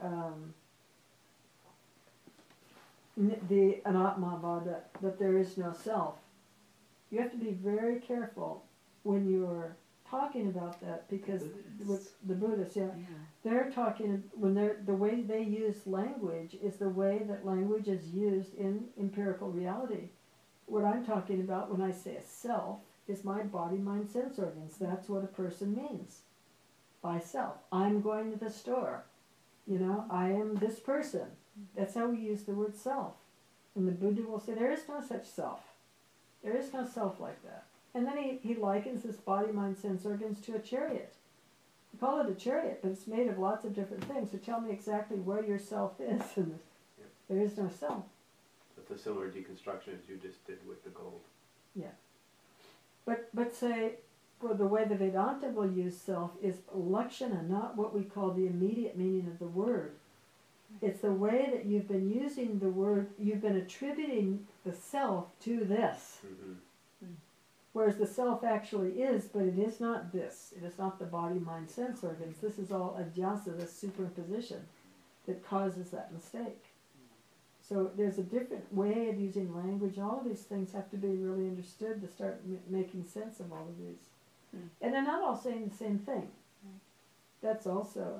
the Anatmavada, that there is no self. You have to be very careful when you're talking about that, because with the Buddhists, Yeah. they're talking, the way they use language is the way that language is used in empirical reality. What I'm talking about when I say a self is my body, mind, sense organs. That's what a person means by self. I'm going to the store. I am this person. That's how we use the word self. And the Buddha will say, there is no such self. There is no self like that. And then he likens this body, mind, sense organs to a chariot. We call it a chariot, but it's made of lots of different things. So tell me exactly where your self is. And there is no self. It's a similar deconstruction as you just did with the gold. But say, well, the way the Vedanta will use self is lakshana, not what we call the immediate meaning of the word. It's the way that you've been using the word, you've been attributing the self to this. Mm-hmm. Whereas the self actually is, but it is not this. It is not the body, mind, sense organs. This is all adhyasa, this superimposition, that causes that mistake. So there's a different way of using language. All of these things have to be really understood to start making sense of all of these. Mm. And they're not all saying the same thing. That's also,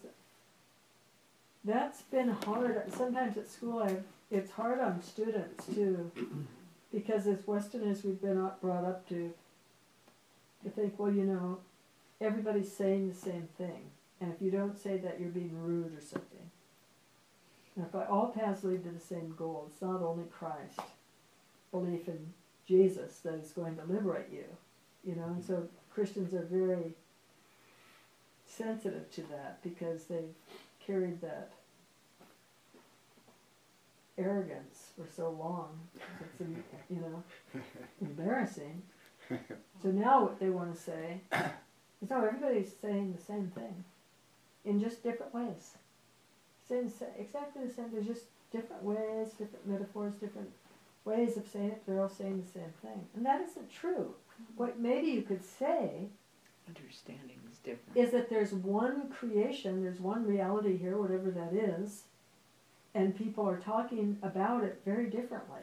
that's been hard. Sometimes at school, it's hard on students too, because as Westerners we've been brought up to think, well, everybody's saying the same thing, and if you don't say that, you're being rude or something. And if all paths lead to the same goal, it's not only Christ, belief in Jesus that is going to liberate you, and so Christians are very sensitive to that because they've carried that arrogance for so long. It's embarrassing. So now what they want to say is, no, everybody's saying the same thing in just different ways. Saying exactly the same. There's just different ways, different metaphors, different ways of saying it. They're all saying the same thing, and that isn't true. What maybe you could say Understanding is different. is that there's one creation, there's one reality here, whatever that is, and people are talking about it very differently.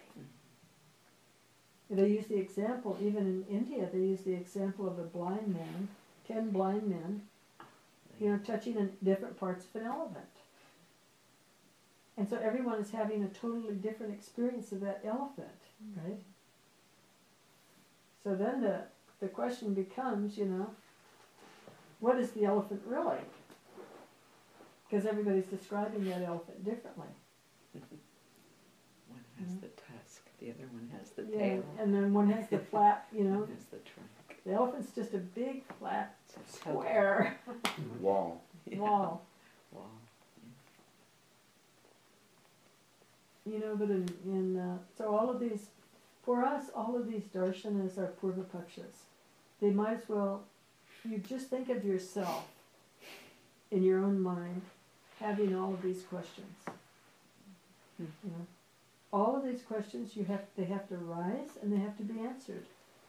They use the example, even in India, they use the example of a blind man, 10 blind men, touching in different parts of an elephant. And so everyone is having a totally different experience of that elephant, right? So then the question becomes, what is the elephant really? Because everybody's describing that elephant differently. One has the tusk, the other one has the Yeah, tail. and then one has the flat, One has the trunk. the elephant's just a big flat It's a square Wall. Yeah. wall. Wall. But so all of these, for us, all of these darshanas are purvapakshas. They might as well, you just think of yourself in your own mind having all of these questions. All of these questions they have to rise and they have to be answered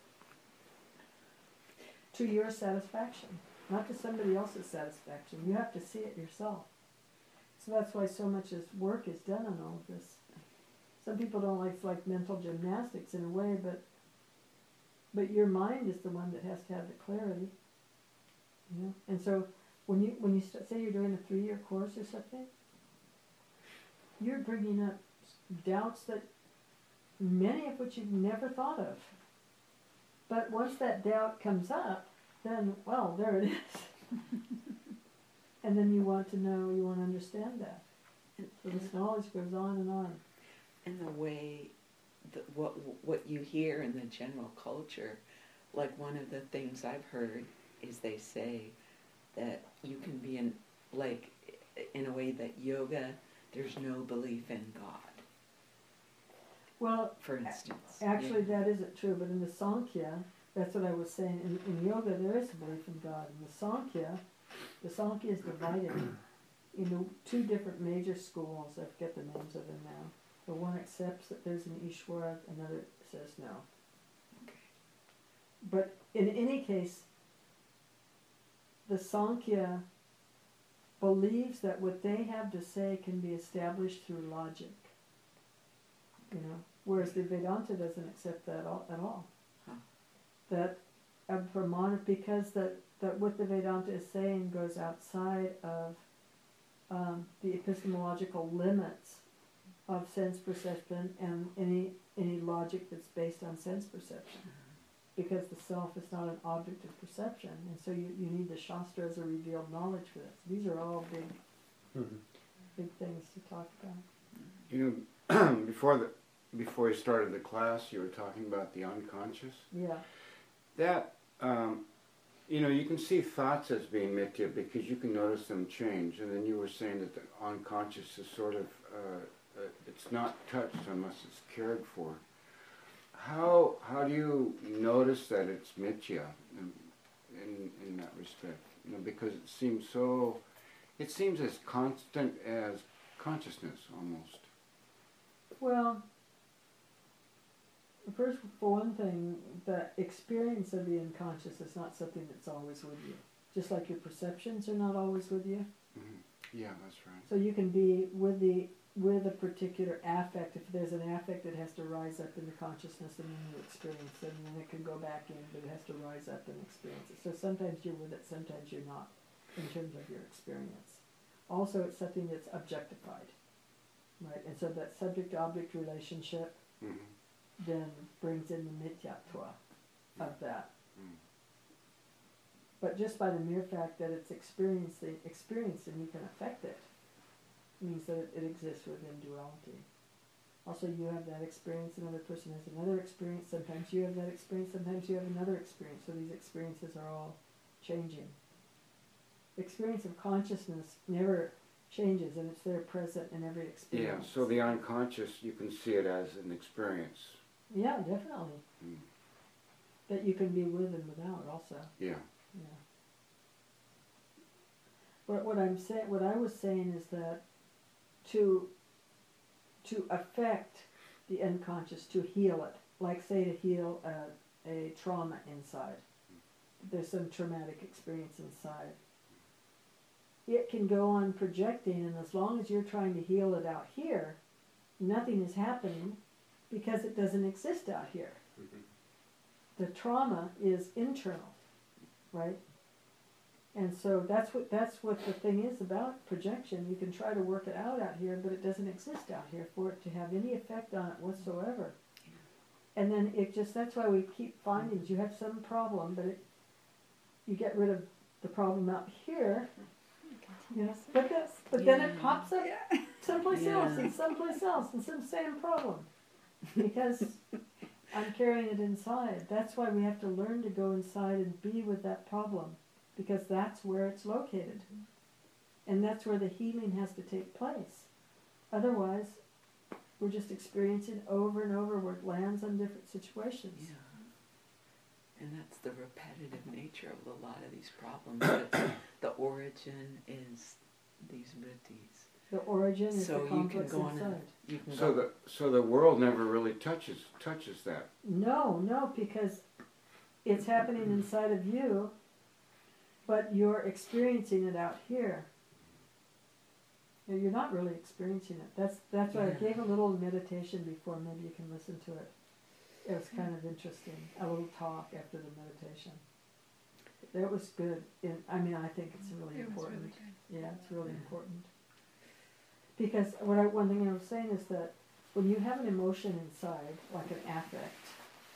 to your satisfaction, not to somebody else's satisfaction. You have to see it yourself. So that's why so much work is done on all of this. Some people don't like mental gymnastics in a way, but your mind is the one that has to have the clarity. And so when you say you're doing a 3-year course or something, you're bringing up doubts that many of which you've never thought of. But once that doubt comes up, then, well, there it is. And then you want to know, you want to understand that. So this knowledge goes on and on. And the way, what you hear in the general culture, like one of the things I've heard is they say that you can be in a way that yoga, there's no belief in God. Well, For instance. actually that isn't true, but in the Sankhya, that's what I was saying, in yoga there is a belief in God. In the Sankhya is divided into 2 different major schools, I forget the names of them now. The one accepts that there's an Ishwara, another says no. Okay. But in any case, the Sankhya believes that what they have to say can be established through logic. You know, whereas the Vedanta doesn't accept that at all. Huh. That Pramana, because that what the Vedanta is saying goes outside of the epistemological limits of sense perception and any logic that's based on sense perception. Because the self is not an object of perception, and so you need the Shastra as a revealed knowledge for this. These are all big things to talk about. You know, before you started the class, you were talking about the unconscious. Yeah. That, you know, you can see thoughts as being mithya because you can notice them change. And then you were saying that the unconscious is sort of, it's not touched unless it's cared for. How do you notice that it's mithya in that respect? You know, because it seems as constant as consciousness almost. Well, first, for one thing, the experience of the unconscious is not something that's always with you. Just like your perceptions are not always with you. Mm-hmm. Yeah, that's right. So you can be with a particular affect. If there's an affect that has to rise up in the consciousness and then you experience it, and then it can go back in, but it has to rise up and experience it. So sometimes you're with it, sometimes you're not, in terms of your experience. Also, it's something that's objectified, right? And so that subject-object relationship then brings in the mithyatva of that. But just by the mere fact that it's experienced and you can affect it, means that it exists within duality. Also, you have that experience, another person has another experience, sometimes you have that experience, sometimes you have another experience, so these experiences are all changing. The experience of consciousness never changes, and it's there present in every experience. Yeah, so the unconscious, you can see it as an experience. Yeah, definitely. That you can be with and without also. Yeah. Yeah. But what I was saying is that to affect the unconscious, to heal it, like say to heal a trauma inside. There's some traumatic experience inside. It can go on projecting, and as long as you're trying to heal it out here, nothing is happening because it doesn't exist out here. The trauma is internal, right? And so that's what the thing is about projection. You can try to work it out here, but it doesn't exist out here for it to have any effect on it whatsoever. And then that's why we keep finding you have some problem, but you get rid of the problem out here, you know, but then it pops up someplace else and someplace else and some same problem. Because I'm carrying it inside. That's why we have to learn to go inside and be with that problem. Because that's where it's located. And that's where the healing has to take place. Otherwise, we're just experiencing over and over where it lands on different situations. Yeah. And that's the repetitive nature of a lot of these problems. The origin is these vrittis. The origin is the complex inside. So the world never really touches that. No, because it's happening inside of you, but you're experiencing it out here. You're not really experiencing it. That's why I gave a little meditation before. Maybe you can listen to it. It was kind of interesting. A little talk after the meditation. That was good. I think it's really important. Was really good. Yeah, it's really important. Because one thing I was saying is that when you have an emotion inside, like an affect,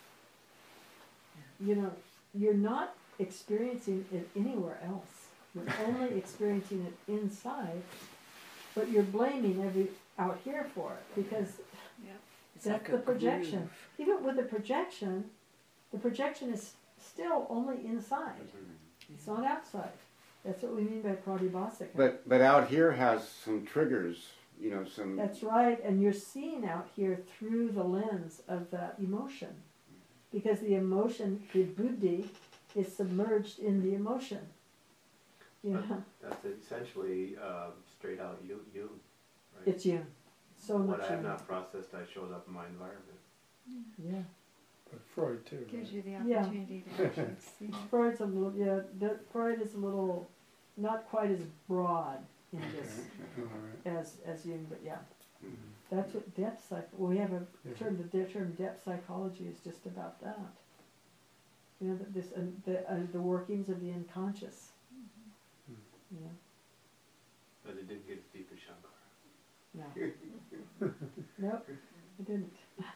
you know, you're not experiencing it anywhere else. You're only experiencing it inside, but you're blaming out here for it because It's that's like the projection. Even with the projection is still only inside. It's not outside. That's what we mean by pratibhasika. But out here has some triggers, you know, some. That's right, and you're seeing out here through the lens of that emotion. Because the emotion, the buddhi, is submerged in the emotion. You know? That's essentially straight out you, right? It's you. So What much I have in it. not processed, I showed up in my environment. Yeah. But Freud too, Gives right? you the Yeah. opportunity to actually see it. Freud's a little, yeah, Freud is a little, not quite as broad in this All right. as Jung, but yeah. Mhm. That's what depth we have a Yeah. term, the term depth psychology is just about that. You know, that this, the workings of the unconscious. Mm. You know, But it didn't get as deep as Shankar. no. Nope, I didn't.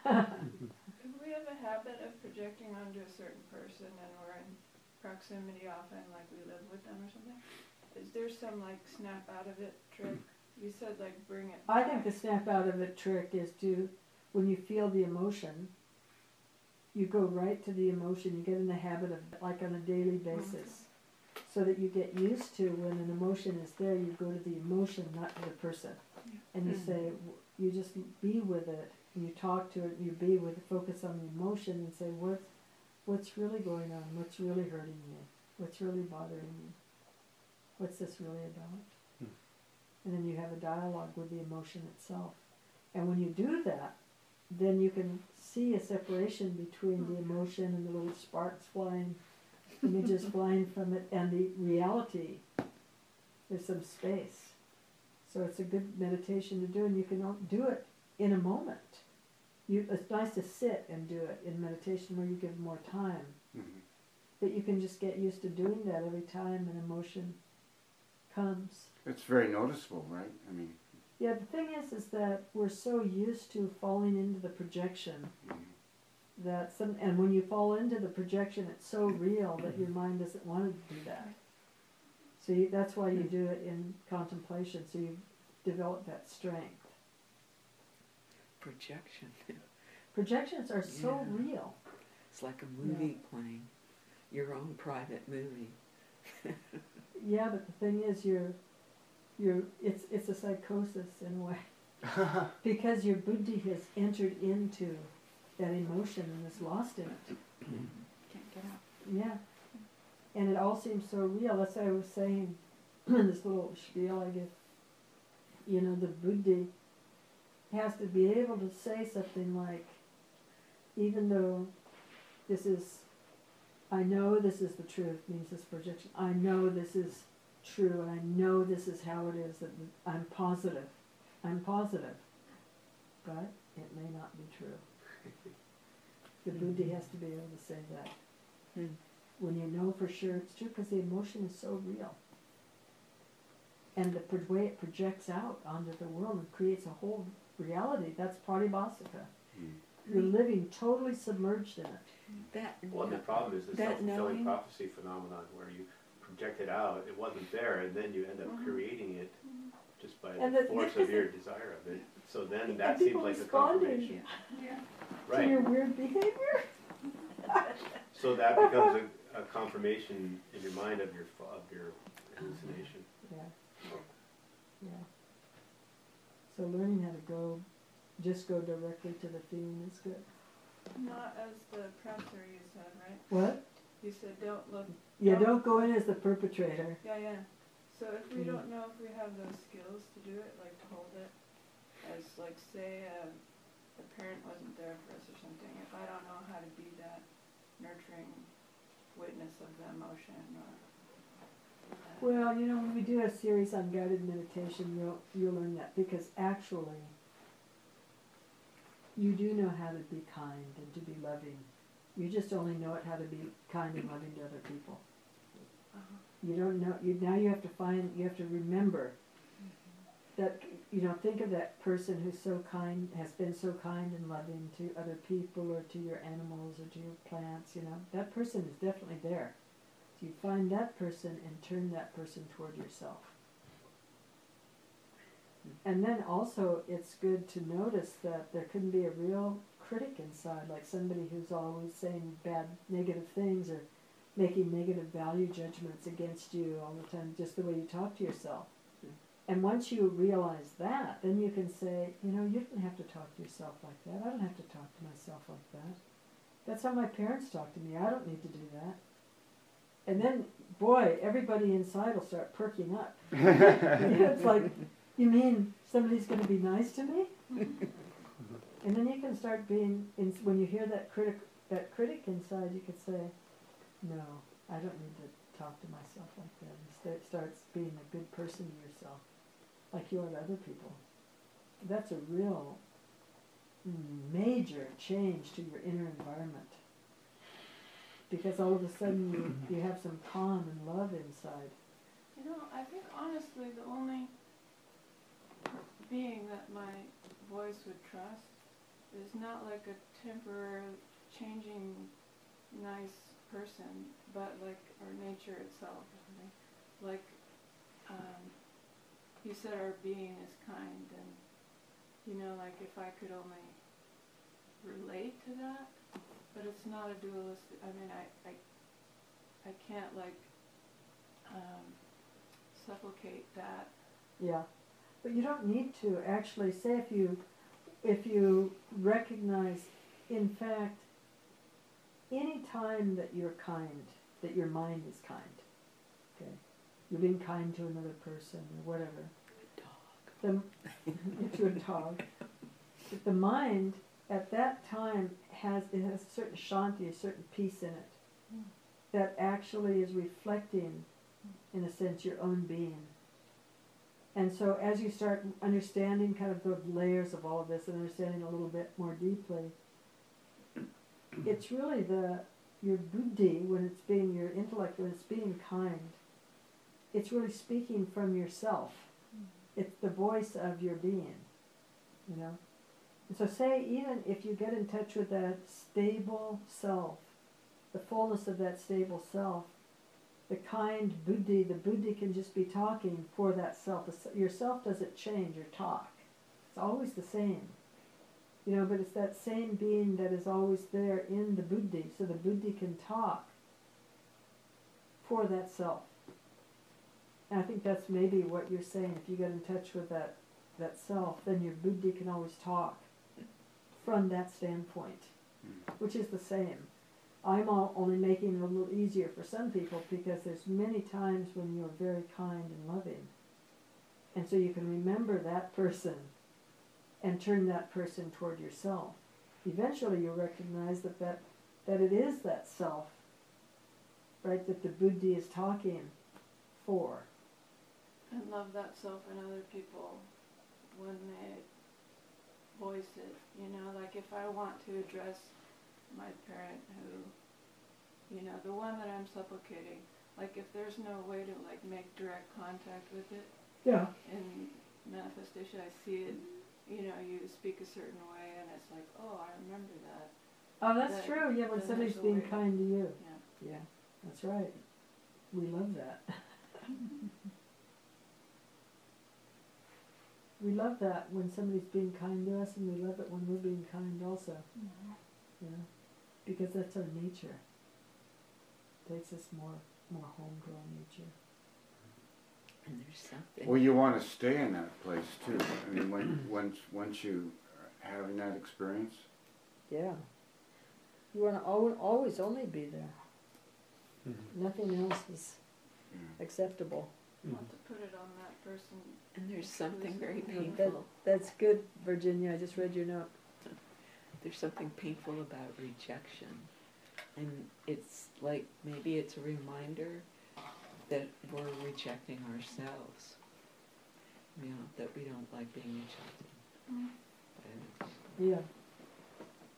If we have a habit of projecting onto a certain person and we're in proximity often, like we live with them or something, is there some like snap out of it trick? You said like bring it I think back. the snap out of it trick is to, when you feel the emotion, you go right to the emotion, you get in the habit of it, like on a daily basis. So that you get used to when an emotion is there, you go to the emotion, not to the person. And you say, you just be with it, and you talk to it, and you be with it, focus on the emotion and say, what's really going on? What's really hurting me? What's really bothering me? What's this really about? And then you have a dialogue with the emotion itself. And when you do that, then you can see a separation between the emotion and the little sparks flying, images flying from it, and the reality. There's some space. So it's a good meditation to do, and you can do it in a moment. It's nice to sit and do it in meditation where you give more time. Mhm. But you can just get used to doing that every time an emotion comes. It's very noticeable, right? I mean, Yeah, the thing is that we're so used to falling into the projection mhm. that and when you fall into the projection, it's so real that your mind doesn't want to do that. So that's why you do it in contemplation, so you develop that strength. Projection. Projections are so Yeah. real. It's like a movie playing, your own private movie. Yeah, but the thing is, it's a psychosis in a way. Because your buddhi has entered into that emotion and is lost in it. Can't get out. Yeah. And it all seems so real. That's what I was saying in this little spiel I give. You know, the buddhi has to be able to say something like, even though I know this is the truth, means this projection. I know this is true, and I know this is how it is, that I'm positive. I'm positive. But it may not be true. The buddhi has to be able to say that. When you know for sure it's true, because the emotion is so real. And the way it projects out onto the world and creates a whole reality, that's pratibhasika. You're living totally submerged in it. That Well, the problem is the that self-fulfilling knowing- prophecy phenomenon where you project it out, it wasn't there, and then you end up creating it just by And the the- force because of your desire of it. So then And that people seems like a responding. confirmation. To your Right. weird behavior. So that becomes a confirmation in your mind of your hallucination. Yeah. Yeah. So learning how to just go directly to the feeling is good. Not as the oppressor, you said, right? What? You said don't look. Yeah, don't go in as the perpetrator. Yeah. So if we Mhm. don't know if we have those skills to do it, like to hold it, as like say the parent wasn't there for us or something, if I don't know how to be that nurturing witness of the emotion or Well, you know, when we do a series on guided meditation, you'll learn that, because actually you do know how to be kind and to be loving. You just only know it how to be kind and loving to other people. You don't know. Now you have to remember that. You know, think of that person who's so kind, has been so kind and loving to other people or to your animals or to your plants. You know, that person is definitely there. So you find that person and turn that person toward yourself. And then also, it's good to notice that there can be a real critic inside, like somebody who's always saying bad, negative things or making negative value judgments against you all the time, just the way you talk to yourself. And once you realize that, then you can say, you know, you don't have to talk to yourself like that. I don't have to talk to myself like that. That's how my parents talk to me. I don't need to do that. And then, boy, everybody inside will start perking up. It's like, you mean somebody's gonna be nice to me? And then you can start being, when you hear that critic inside, you could say, no, I don't need to talk to myself like that. Instead, it starts being a good person to yourself, like you are to other people. That's a real major change to your inner environment. Because all of a sudden you have some calm and love inside. You know, I think honestly the only being that my voice would trust is not like a temporary changing nice person, but like our nature itself. Like you said our being is kind, and you know, like if I could only relate to that, but it's not a dualistic, I mean, I can't like supplicate that. Yeah, but you don't need to actually say if you recognize, in fact, any time that you're kind, that your mind is kind, okay, you're being kind to another person or whatever. To a dog. But the mind at that time has a certain shanti, a certain peace in it, that actually is reflecting, in a sense, your own being. And so as you start understanding kind of the layers of all of this and understanding a little bit more deeply, it's really your buddhi, when it's being your intellect, when it's being kind, it's really speaking from yourself. It's the voice of your being, you know. And so say, even if you get in touch with that stable self, the fullness of that stable self, the kind buddhi, the buddhi can just be talking for that self. Your self doesn't change or talk. It's always the same. You know, but it's that same being that is always there in the buddhi, so the buddhi can talk for that self. And I think that's maybe what you're saying. If you get in touch with that self, then your buddhi can always talk from that standpoint, which is the same. I'm only making it a little easier for some people because there's many times when you're very kind and loving. And so you can remember that person and turn that person toward yourself. Eventually you'll recognize that it is that self, right, that the buddhi is talking for. And love that self in other people when they voice it. You know, like if I want to address my parent who, you know, the one that I'm supplicating, like if there's no way to like make direct contact with it, Yeah. in manifestation I see it, you know, you speak a certain way and it's like, oh, I remember that. Oh, that's That- true. Yeah, when then somebody's there's a being way. kind to you. Yeah. Yeah, that's right. We love that. We love that when somebody's being kind to us, and we love it when we're being kind also. You know, because that's our nature. Takes us more homegrown nature. And there's something. Well, you want to stay in that place too. I mean, once you are having that experience. Yeah. You want to always only be there. Nothing else is acceptable. Want to put it on that person. And there's something very That, painful. that's good, Virginia. I just read your note. There's something painful about rejection. And it's like, maybe it's a reminder that we're rejecting ourselves. You know, that we don't like being rejected. And Yeah.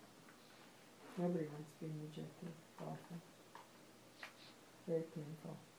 Nobody wants being rejected. Often. Very painful.